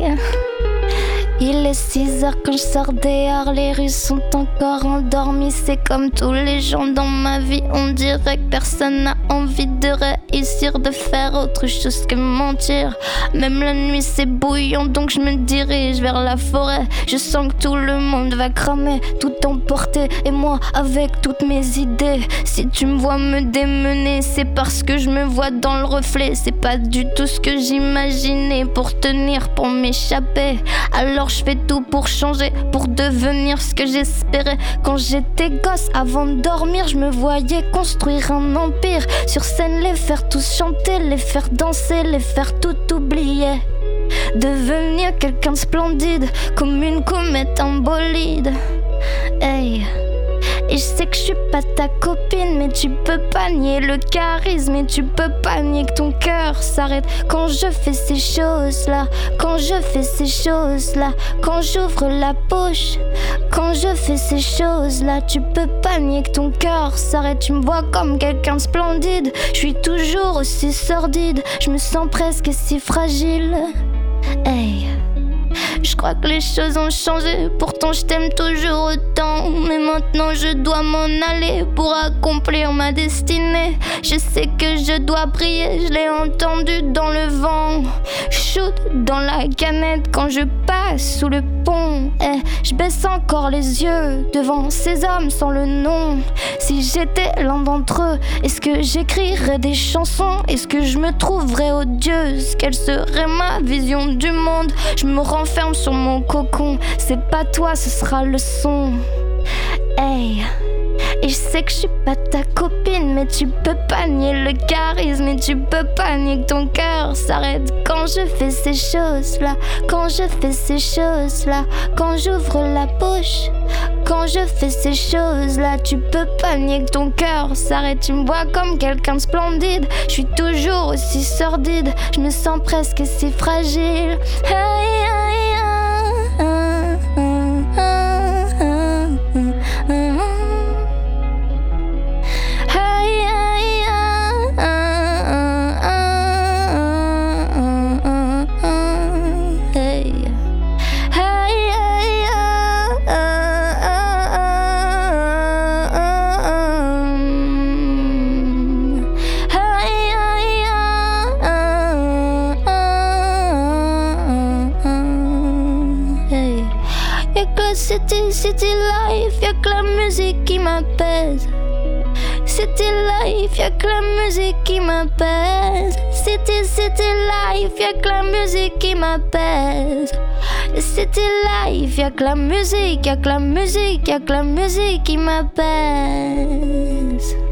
Il est 6h quand je sors dehors, les rues sont encore endormies. C'est comme tous les gens dans ma vie, on dirait que personne n'a envie de réussir, de faire autre chose que mentir. Même la nuit c'est bouillant, donc je me dirige vers la forêt. Je sens que tout le monde va cramer, tout emporter, et moi avec toutes mes idées. Si tu me vois me démener, c'est parce que je me vois dans le reflet. C'est pas du tout ce que j'imaginais pour tenir, pour m'échapper. Alors je fais tout pour changer, pour devenir ce que j'espérais. Quand j'étais gosse, avant de dormir, je me voyais construire un empire. Sur scène, les faire tous chanter, les faire danser, les faire tout oublier. Devenir quelqu'un de splendide, comme une comète en bolide. Hey. Et je sais que je suis pas ta copine, mais tu peux pas nier le charisme. Et tu peux pas nier que ton cœur s'arrête quand je fais ces choses-là. Quand je fais ces choses-là, quand j'ouvre la poche. Quand je fais ces choses-là, tu peux pas nier que ton cœur s'arrête. Tu me vois comme quelqu'un de splendide, je suis toujours aussi sordide. Je me sens presque si fragile. Hey. Je crois que les choses ont changé, pourtant je t'aime toujours autant. Mais maintenant je dois m'en aller pour accomplir ma destinée. Je sais que je dois briller, je l'ai entendu dans le vent. Shoot dans la canette quand je passe sous le pont. Je baisse encore les yeux devant ces hommes sans le nom. Si j'étais l'un d'entre eux, est-ce que j'écrirais des chansons? Est-ce que je me trouverais odieuse? Quelle serait ma vision du monde? Je me renferme sur mon cocon, c'est pas toi, ce sera le son. Hey. Et je sais que je suis pas ta copine, mais tu peux pas nier le charisme. Et tu peux pas nier que ton cœur s'arrête quand je fais ces choses-là. Quand je fais ces choses-là, quand j'ouvre la poche. Quand je fais ces choses-là, tu peux pas nier que ton cœur s'arrête. Tu me vois comme quelqu'un de splendide, je suis toujours aussi sordide. Je me sens presque si fragile. Hey, hey, City life, y'a que la musique qui m'apaise. City life, y'a que la musique qui m'apaise. City life, y'a que la musique qui m'apaise. City life, y'a que la musique, y'a que la musique, y'a que la musique qui m'apaise.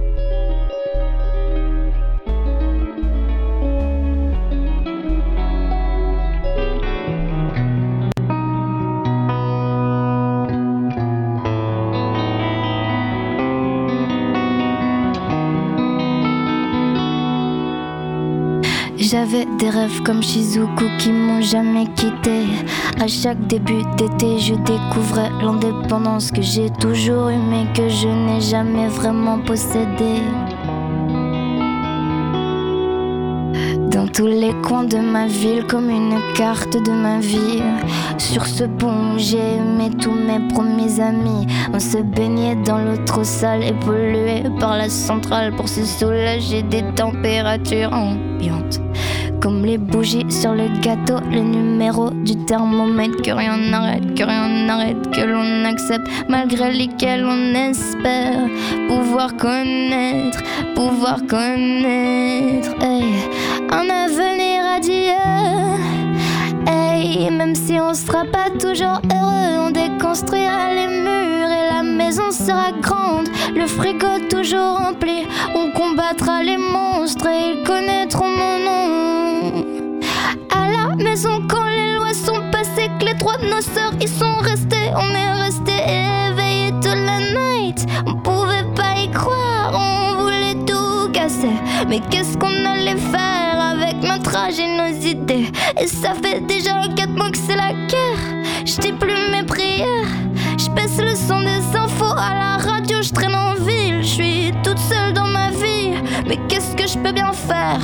J'avais des rêves comme Shizuku qui m'ont jamais quitté. À chaque début d'été, je découvrais l'indépendance que j'ai toujours eu mais que je n'ai jamais vraiment possédée. Dans tous les coins de ma ville, comme une carte de ma vie. Sur ce pont où j'ai aimé tous mes premiers amis. On se baignait dans l'eau trop sale et polluée par la centrale pour se soulager des températures ambiantes. Comme les bougies sur le gâteau, les numéros du thermomètre. Que rien n'arrête, que l'on accepte malgré lesquels on espère pouvoir connaître, hey, un avenir radieux. Hey, même si on sera pas toujours heureux, on déconstruira les murs et la maison sera grande, le frigo toujours rempli. On combattra les monstres et ils connaîtront mon nom. À la maison quand les lois sont passées, que les droits de nos sœurs ils sont restés, on est restés éveillés toute la night. On pouvait pas y croire, on voulait tout casser. Mais qu'est-ce qu'on allait faire avec notre âge et nos idées? Et ça fait déjà 4 mois que c'est la guerre. J'dis plus mes prières, j'baisse le son des infos à la radio, j'traîne en ville, j'suis toute seule dans ma vie. Mais qu'est-ce que je peux bien faire?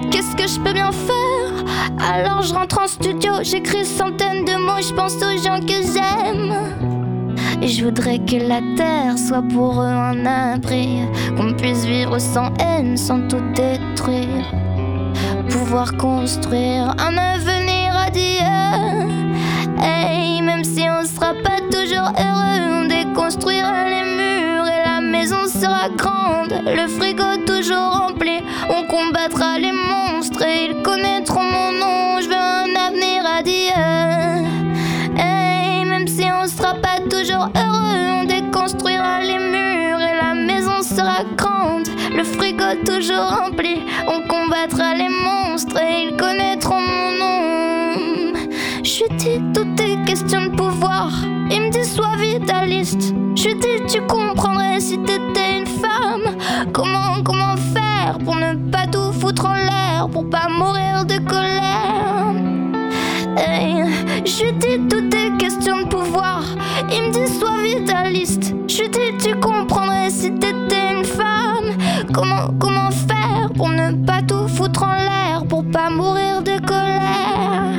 Alors je rentre en studio, j'écris centaines de mots, j'pense aux gens que j'aime. Et je voudrais que la terre soit pour eux un abri, qu'on puisse vivre sans haine, sans tout détruire. Pouvoir construire un avenir radieux. Hey, même si on sera pas toujours heureux, on déconstruira les murs et la maison sera grande, le frigo toujours rempli. On combattra les monstres et ils connaîtront mon nom. Je veux un avenir radieux. Hey, même si on sera pas toujours heureux, on déconstruira les murs et la maison sera grande, le frigo toujours rempli. On combattra les monstres et ils connaîtront mon nom. Je lui dis tout est question de pouvoir. Il me dit sois vitaliste. Je lui dis tu comprendrais si t'étais une femme. Comment faire pour ne pas tout foutre en l'air, pour pas mourir de colère. Hey, je lui dis tout est question de pouvoir. Il me dit sois vitaliste. Je lui dis tu comprendrais si t'étais une femme. Comment faire pour ne pas tout foutre en l'air, pour pas mourir de colère.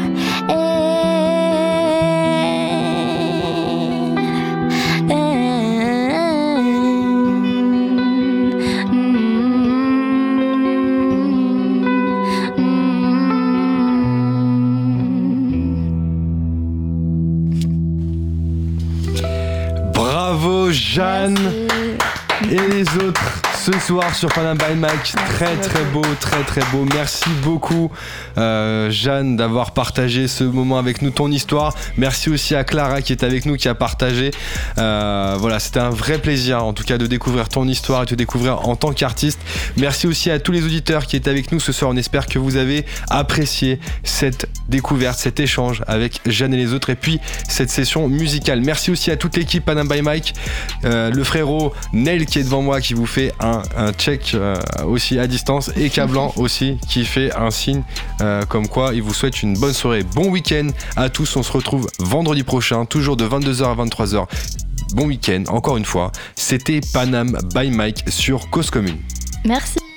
Bravo Jeanne et les autres ce soir sur Panam by Mike. Très beau. Merci beaucoup Jeanne d'avoir partagé ce moment avec nous, ton histoire. Merci aussi à Clara qui est avec nous, qui a partagé. Voilà, c'était un vrai plaisir en tout cas de découvrir ton histoire et de te découvrir en tant qu'artiste. Merci aussi à tous les auditeurs qui étaient avec nous ce soir. On espère que vous avez apprécié cette découverte, cet échange avec Jeanne et les autres, et puis cette session musicale. Merci aussi à toute l'équipe Panam by Mike, le frérot Nel qui est devant moi qui vous fait un check aussi à distance, et Cablan aussi qui fait un signe comme quoi il vous souhaite une bonne soirée. Bon week-end à tous, on se retrouve vendredi prochain, toujours de 22h à 23h. Bon week-end encore une fois, c'était Panam by Mike sur Cause Commune. Merci.